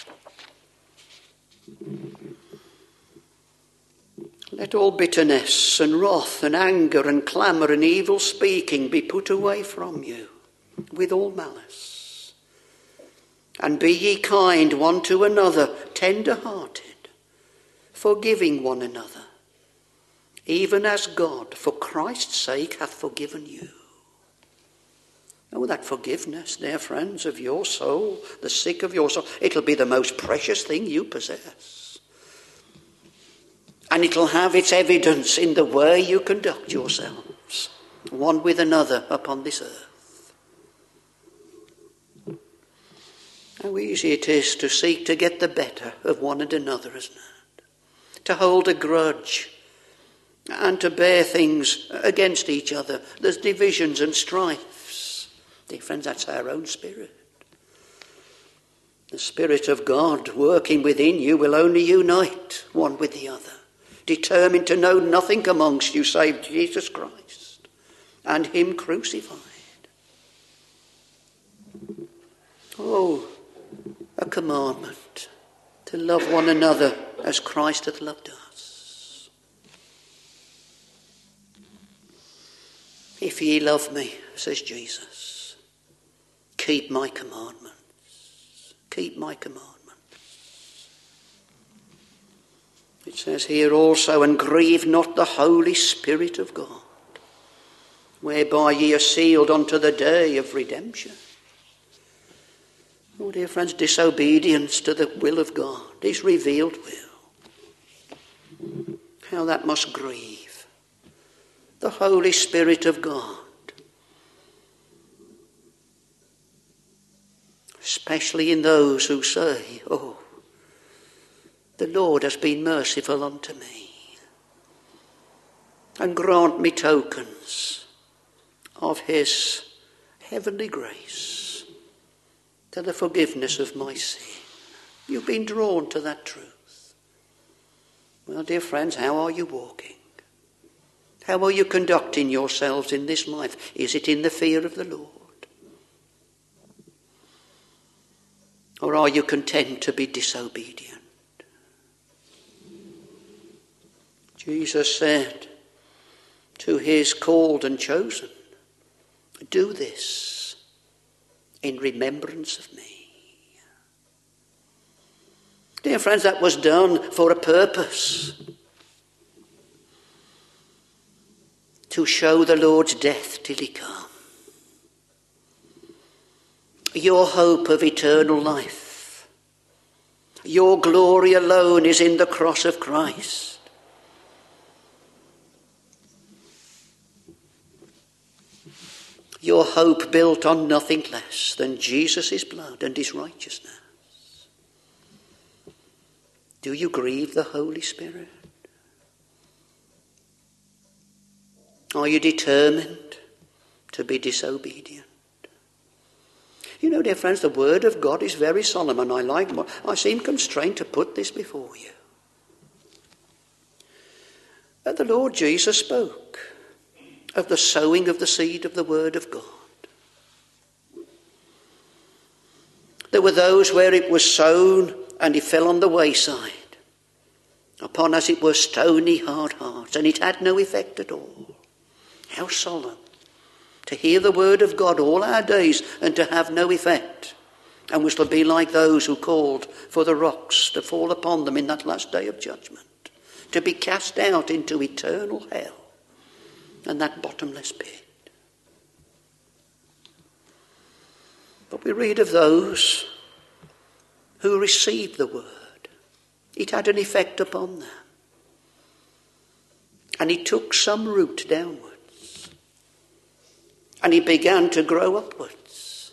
S2: Let all bitterness and wrath and anger and clamour and evil speaking be put away from you with all malice. And be ye kind one to another, tender-hearted, forgiving one another, even as God, for Christ's sake, hath forgiven you. Oh, that forgiveness, dear friends, of your soul, the sick of your soul, it'll be the most precious thing you possess. And it'll have its evidence in the way you conduct yourselves, one with another upon this earth. How easy it is to seek to get the better of one and another, isn't it? To hold a grudge and to bear things against each other. There's divisions and strifes. Dear friends, that's our own spirit. The Spirit of God working within you will only unite one with the other, determined to know nothing amongst you save Jesus Christ and him crucified. Oh, a commandment to love one another as Christ hath loved us. If ye love me, says Jesus, keep my commandments. Keep my commandments. It says here also, and grieve not the Holy Spirit of God, whereby ye are sealed unto the day of redemption. Oh, dear friends, disobedience to the will of God, his revealed will. How that must grieve the Holy Spirit of God. Especially in those who say, oh, the Lord has been merciful unto me, and grant me tokens of his heavenly grace to the forgiveness of my sin. You've been drawn to that truth. Well, dear friends, how are you walking? How are you conducting yourselves in this life? Is it in the fear of the Lord? Or are you content to be disobedient? Jesus said to his called and chosen, do this in remembrance of me. Dear friends, that was done for a purpose. To show the Lord's death till he come. Your hope of eternal life, your glory alone is in the cross of Christ. Your hope built on nothing less than Jesus' blood and his righteousness. Do you grieve the Holy Spirit? Are you determined to be disobedient? You know, dear friends, the word of God is very solemn, and I like. I seem constrained to put this before you. That the Lord Jesus spoke of the sowing of the seed of the word of God. There were those where it was sown and it fell on the wayside, upon, as it were, stony hard hearts, and it had no effect at all. How solemn to hear the word of God all our days and to have no effect. And we shall be like those who called for the rocks to fall upon them in that last day of judgment, to be cast out into eternal hell and that bottomless pit. But we read of those who received the word. It had an effect upon them. And it took some root downwards. And it began to grow upwards.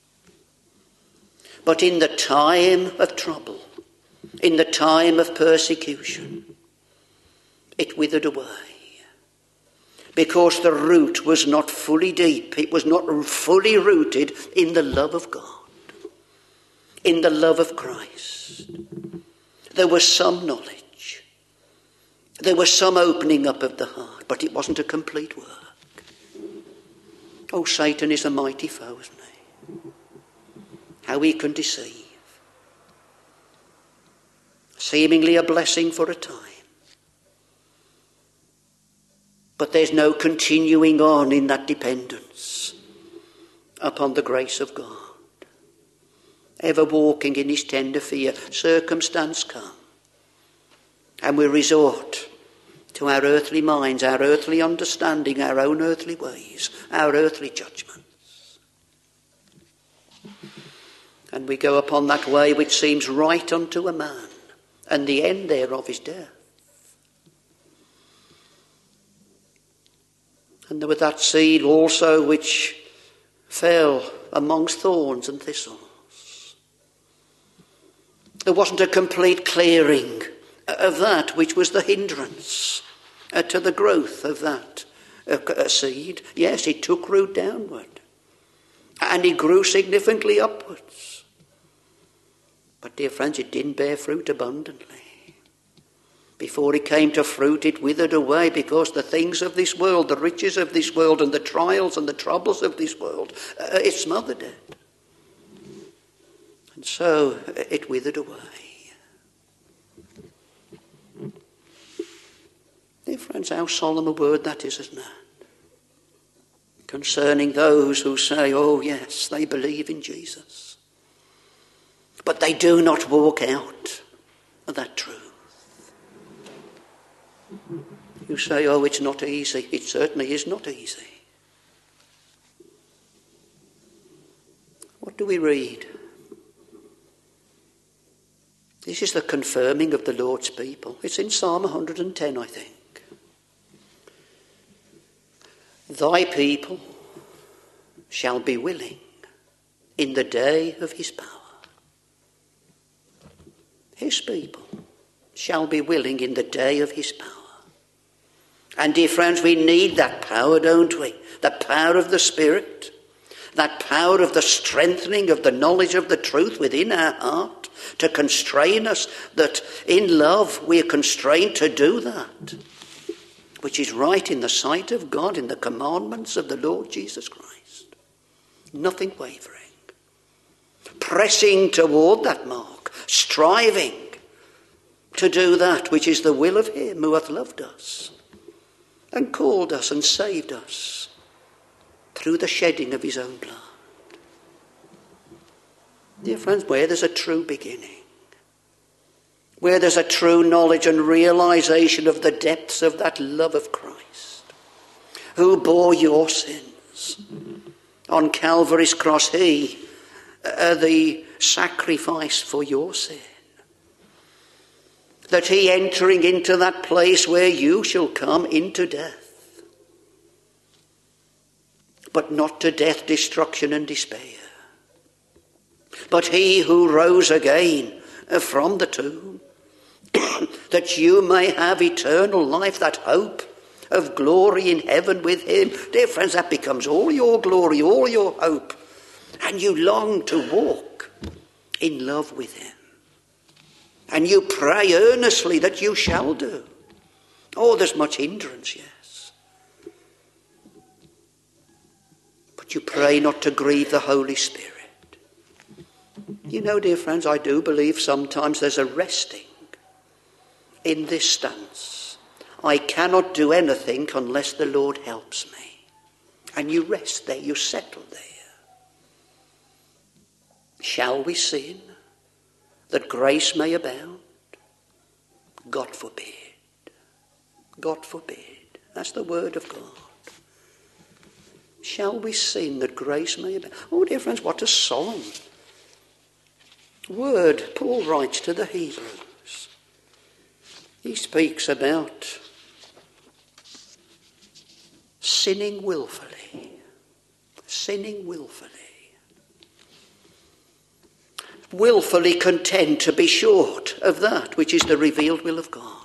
S2: But in the time of trouble, in the time of persecution, it withered away. Because the root was not fully deep. It was not fully rooted in the love of God, in the love of Christ. There was some knowledge. There was some opening up of the heart, but it wasn't a complete work. Oh, Satan is a mighty foe, isn't he? How he can deceive. Seemingly a blessing for a time. But there's no continuing on in that dependence upon the grace of God. Ever walking in his tender fear, circumstance come. And we resort to our earthly minds, our earthly understanding, our own earthly ways, our earthly judgments. And we go upon that way which seems right unto a man, and the end thereof is death. And there was that seed also which fell amongst thorns and thistles. There wasn't a complete clearing of that which was the hindrance uh, to the growth of that uh, seed. Yes, it took root downward. And it grew significantly upwards. But dear friends, it didn't bear fruit abundantly. Before it came to fruit, it withered away, because the things of this world, the riches of this world, and the trials and the troubles of this world, uh, it smothered it. And so it withered away. Dear friends, how solemn a word that is, isn't it? Concerning those who say, oh yes, they believe in Jesus, but they do not walk out that truth. You say, oh, it's not easy. It certainly is not easy. What do we read? This is the confirming of the Lord's people. It's in Psalm one hundred ten, I think. Thy people shall be willing in the day of his power. His people shall be willing in the day of his power. And dear friends, we need that power, don't we? The power of the Spirit. That power of the strengthening of the knowledge of the truth within our heart to constrain us, that in love we are constrained to do that, which is right in the sight of God, in the commandments of the Lord Jesus Christ. Nothing wavering. Pressing toward that mark, striving to do that which is the will of him who hath loved us and called us and saved us through the shedding of his own blood. Dear friends, where there's a true beginning, where there's a true knowledge and realization of the depths of that love of Christ, who bore your sins on Calvary's cross, he, uh, the sacrifice for your sin, that he entering into that place where you shall come into death, but not to death, destruction and despair, but he who rose again from the tomb, that you may have eternal life, that hope of glory in heaven with him. Dear friends, that becomes all your glory, all your hope, and you long to walk in love with him. And you pray earnestly that you shall do. Oh, there's much hindrance, yes. But you pray not to grieve the Holy Spirit. You know, dear friends, I do believe sometimes there's a resting in this stance. I cannot do anything unless the Lord helps me. And you rest there, you settle there. Shall we sin that grace may abound? God forbid. God forbid. That's the word of God. Shall we sin that grace may abound? Oh, dear friends, what a solemn word Paul writes to the Hebrews. He speaks about sinning willfully. Sinning willfully. Willfully content to be short of that which is the revealed will of God.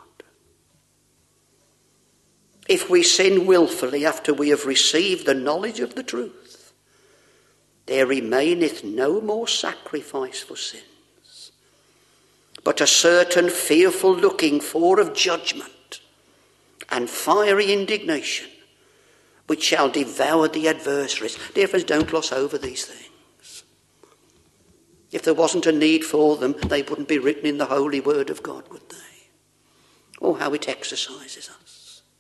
S2: If we sin willfully after we have received the knowledge of the truth, there remaineth no more sacrifice for sins, but a certain fearful looking for of judgment and fiery indignation, which shall devour the adversaries. Dear friends, don't gloss over these things. If there wasn't a need for them, they wouldn't be written in the holy word of God, would they? Oh, how it exercises us.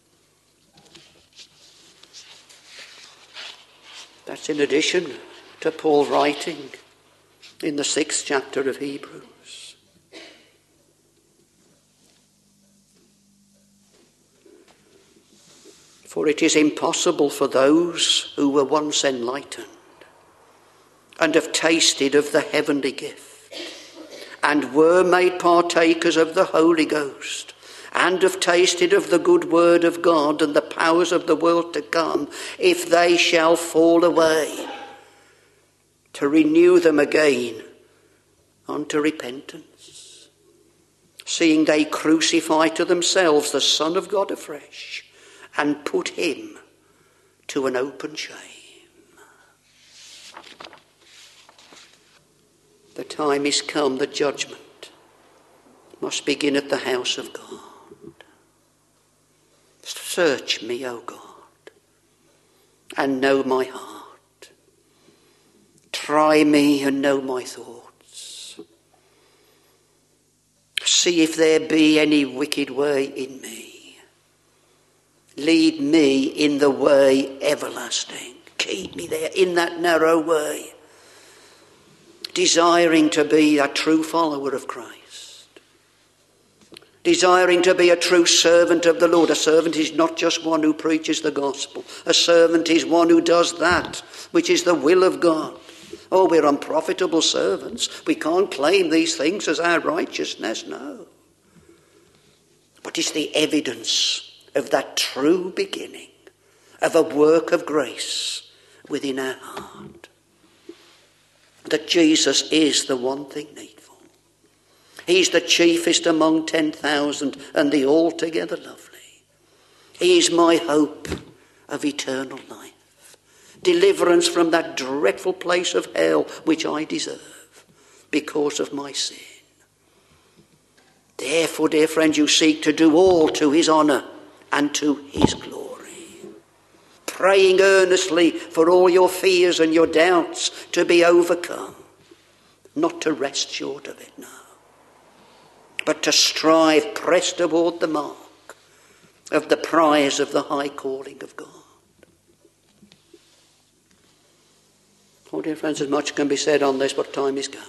S2: That's in addition to Paul writing in the sixth chapter of Hebrews. For it is impossible for those who were once enlightened and have tasted of the heavenly gift and were made partakers of the Holy Ghost and have tasted of the good word of God and the powers of the world to come, if they shall fall away, to renew them again unto repentance, seeing they crucify to themselves the Son of God afresh and put him to an open shame. The time is come that judgment must begin at the house of God. Search me, O God, and know my heart. Try me and know my thoughts. See if there be any wicked way in me. Lead me in the way everlasting. Keep me there in that narrow way, desiring to be a true follower of Christ. Desiring to be a true servant of the Lord. A servant is not just one who preaches the gospel. A servant is one who does that which is the will of God. Oh, we're unprofitable servants. We can't claim these things as our righteousness, no. But it's the evidence of that true beginning of a work of grace within our heart. That Jesus is the one thing needful. He's the chiefest among ten thousand and the altogether lovely. He is my hope of eternal life. Deliverance from that dreadful place of hell which I deserve because of my sin. Therefore, dear friends, you seek to do all to his honour and to his glory. Praying earnestly for all your fears and your doubts to be overcome. Not to rest short of it, no. But to strive, press toward the mark of the prize of the high calling of God. Oh, dear friends, as much can be said on this, but time is going.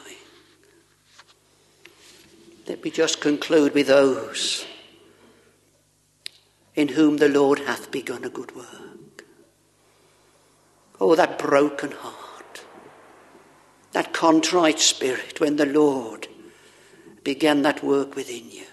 S2: Let me just conclude with those in whom the Lord hath begun a good work. Oh, that broken heart, that contrite spirit when the Lord began that work within you.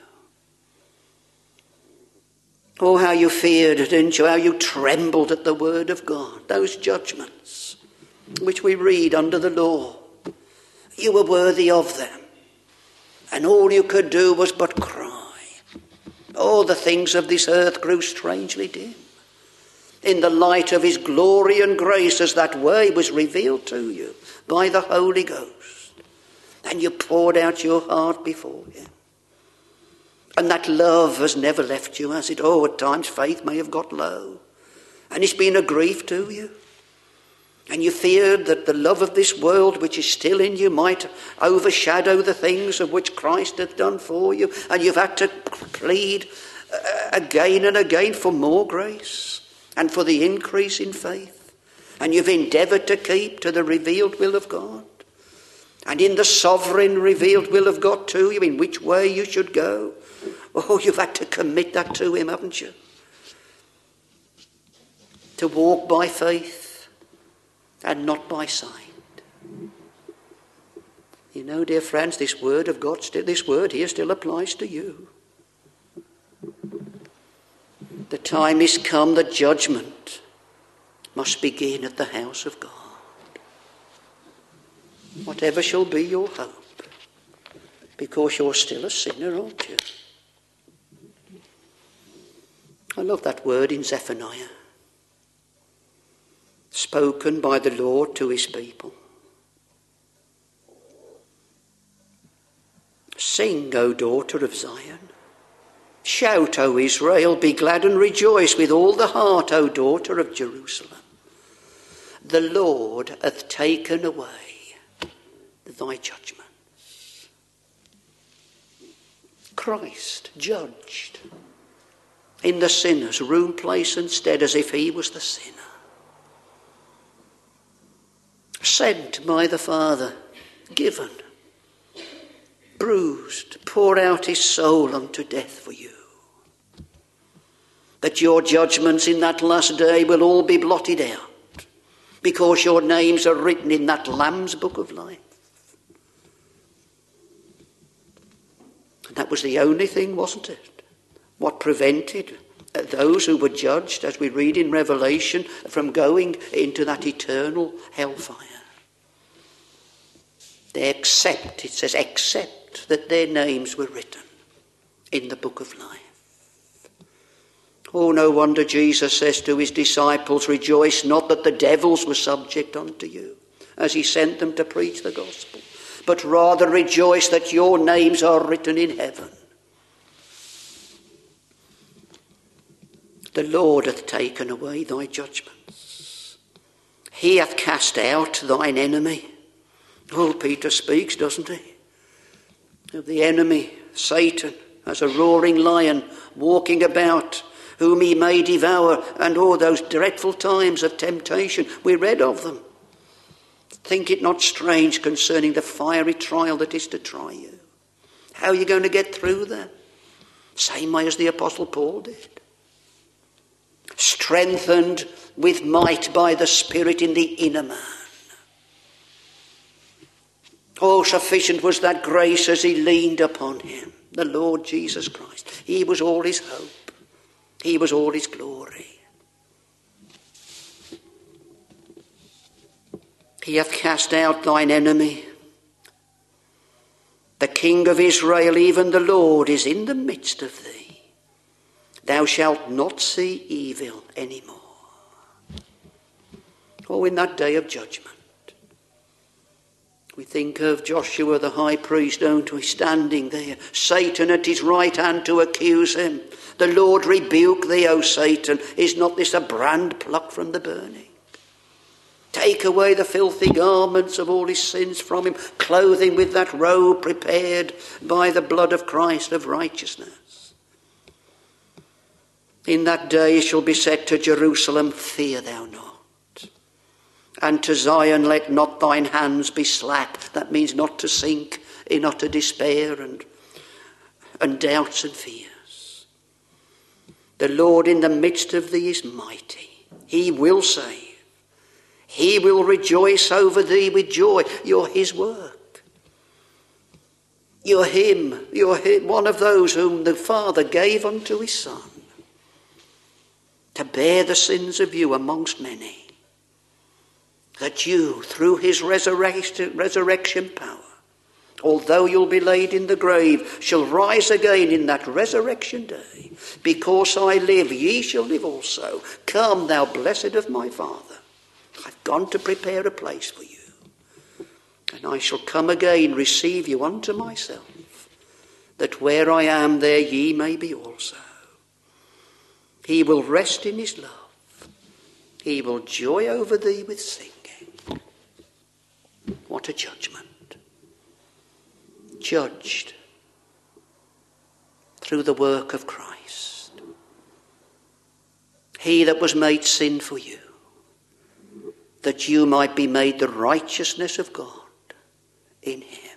S2: Oh, how you feared, didn't you? How you trembled at the word of God. Those judgments which we read under the law. You were worthy of them. And all you could do was but cry. Oh, the things of this earth grew strangely dim. In the light of his glory and grace as that way was revealed to you by the Holy Ghost. And you poured out your heart before him. And that love has never left you, has it? Oh, at times faith may have got low. And it's been a grief to you. And you feared that the love of this world which is still in you might overshadow the things of which Christ hath done for you. And you've had to plead again and again for more grace and for the increase in faith. And you've endeavoured to keep to the revealed will of God. And in the sovereign revealed will of God to you, in which way you should go. Oh, you've had to commit that to him, haven't you? To walk by faith and not by sight. You know, dear friends, this word of God, still, this word here still applies to you. The time is come that judgment must begin at the house of God. Whatever shall be your hope, because you're still a sinner, aren't you? I love that word in Zephaniah, spoken by the Lord to his people. Sing, O daughter of Zion. Shout, O Israel, be glad and rejoice with all the heart, O daughter of Jerusalem. The Lord hath taken away thy judgments. Christ judged in the sinner's room, place and stead, as if he was the sinner. Sent by the Father, given, bruised, poured out his soul unto death for you. That your judgments in that last day will all be blotted out, because your names are written in that Lamb's book of life. And that was the only thing, wasn't it? What prevented those who were judged, as we read in Revelation, from going into that eternal hellfire. They accept, it says, accept that their names were written in the book of life. Oh, no wonder Jesus says to his disciples, rejoice not that the devils were subject unto you, as he sent them to preach the gospel, but rather rejoice that your names are written in heaven. The Lord hath taken away thy judgments. He hath cast out thine enemy. Oh, Peter speaks, doesn't he? Of the enemy, Satan, as a roaring lion walking about, whom he may devour, and all those dreadful times of temptation. We read of them. Think it not strange concerning the fiery trial that is to try you. How are you going to get through that? Same way as the Apostle Paul did. Strengthened with might by the Spirit in the inner man. Oh, sufficient was that grace as he leaned upon him, the Lord Jesus Christ. He was all his hope. He was all his glory. He hath cast out thine enemy. The King of Israel, even the Lord, is in the midst of thee. Thou shalt not see evil any more. Oh, in that day of judgment. We think of Joshua the high priest, don't we, standing there, Satan at his right hand to accuse him. The Lord rebuke thee, O Satan. Is not this a brand plucked from the burning? Take away the filthy garments of all his sins from him. Clothe him with that robe prepared by the blood of Christ of righteousness. In that day it shall be said to Jerusalem, fear thou not. And to Zion, let not thine hands be slack. That means not to sink in utter despair and, and doubts and fears. The Lord in the midst of thee is mighty. He will save. He will rejoice over thee with joy. You're his work. You're him. You're him, one of those whom the Father gave unto his Son to bear the sins of you amongst many. That you, through his resurrection, resurrection power, although you'll be laid in the grave, shall rise again in that resurrection day. Because I live, ye shall live also. Come, thou blessed of my Father. I've gone to prepare a place for you. And I shall come again, receive you unto myself, that where I am, there ye may be also. He will rest in his love. He will joy over thee with singing. What a judgment. Judged through the work of Christ. He that was made sin for you, that you might be made the righteousness of God in him.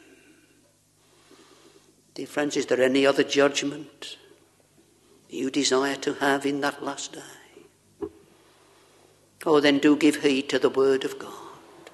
S2: Dear friends, is there any other judgment you desire to have in that last day? Oh, then do give heed to the word of God.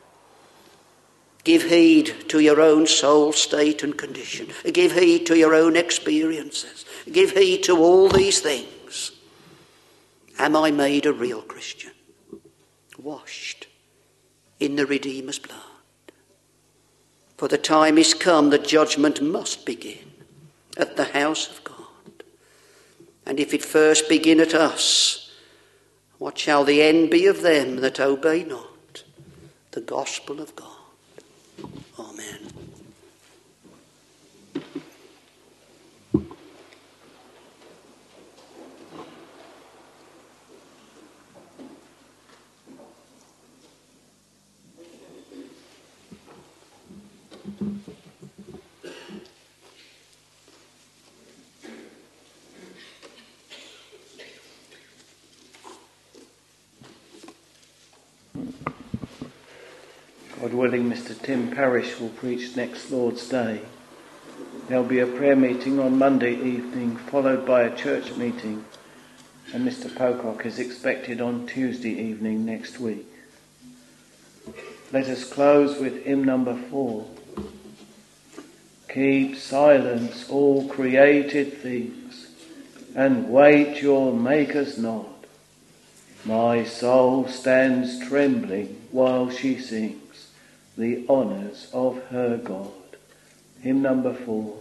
S2: Give heed to your own soul state and condition. Give heed to your own experiences. Give heed to all these things. Am I made a real Christian? Washed in the Redeemer's blood? For the time is come that judgment must begin at the house of God. And if it first begin at us, what shall the end be of them that obey not the gospel of God? Amen.
S1: God willing, Mister Tim Parrish will preach next Lord's Day. There'll be a prayer meeting on Monday evening, followed by a church meeting, and Mister Pocock is expected on Tuesday evening next week. Let us close with hymn number four. Keep silence, all created things, and wait your Maker's nod. My soul stands trembling while she sings the honours of her God. Hymn number four.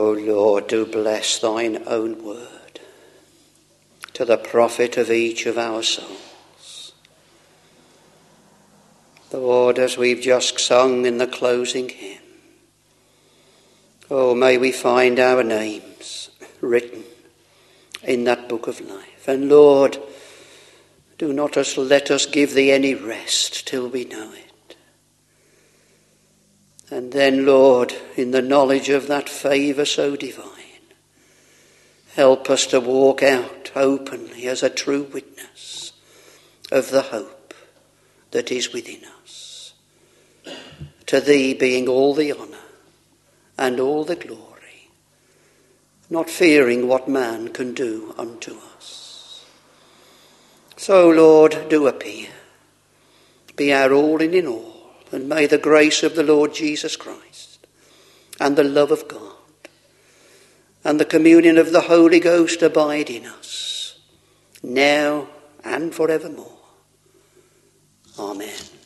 S2: O Lord, do bless thine own word to the profit of each of our souls. Lord, as we've just sung in the closing hymn, oh, may we find our names written in that book of life. And Lord, do not us let us give thee any rest till we know it. And then, Lord, in the knowledge of that favour so divine, help us to walk out openly as a true witness of the hope that is within us. To thee being all the honour and all the glory, not fearing what man can do unto us. So, Lord, do appear, be our all and in all, and may the grace of the Lord Jesus Christ and the love of God and the communion of the Holy Ghost abide in us, now and forevermore. Amen.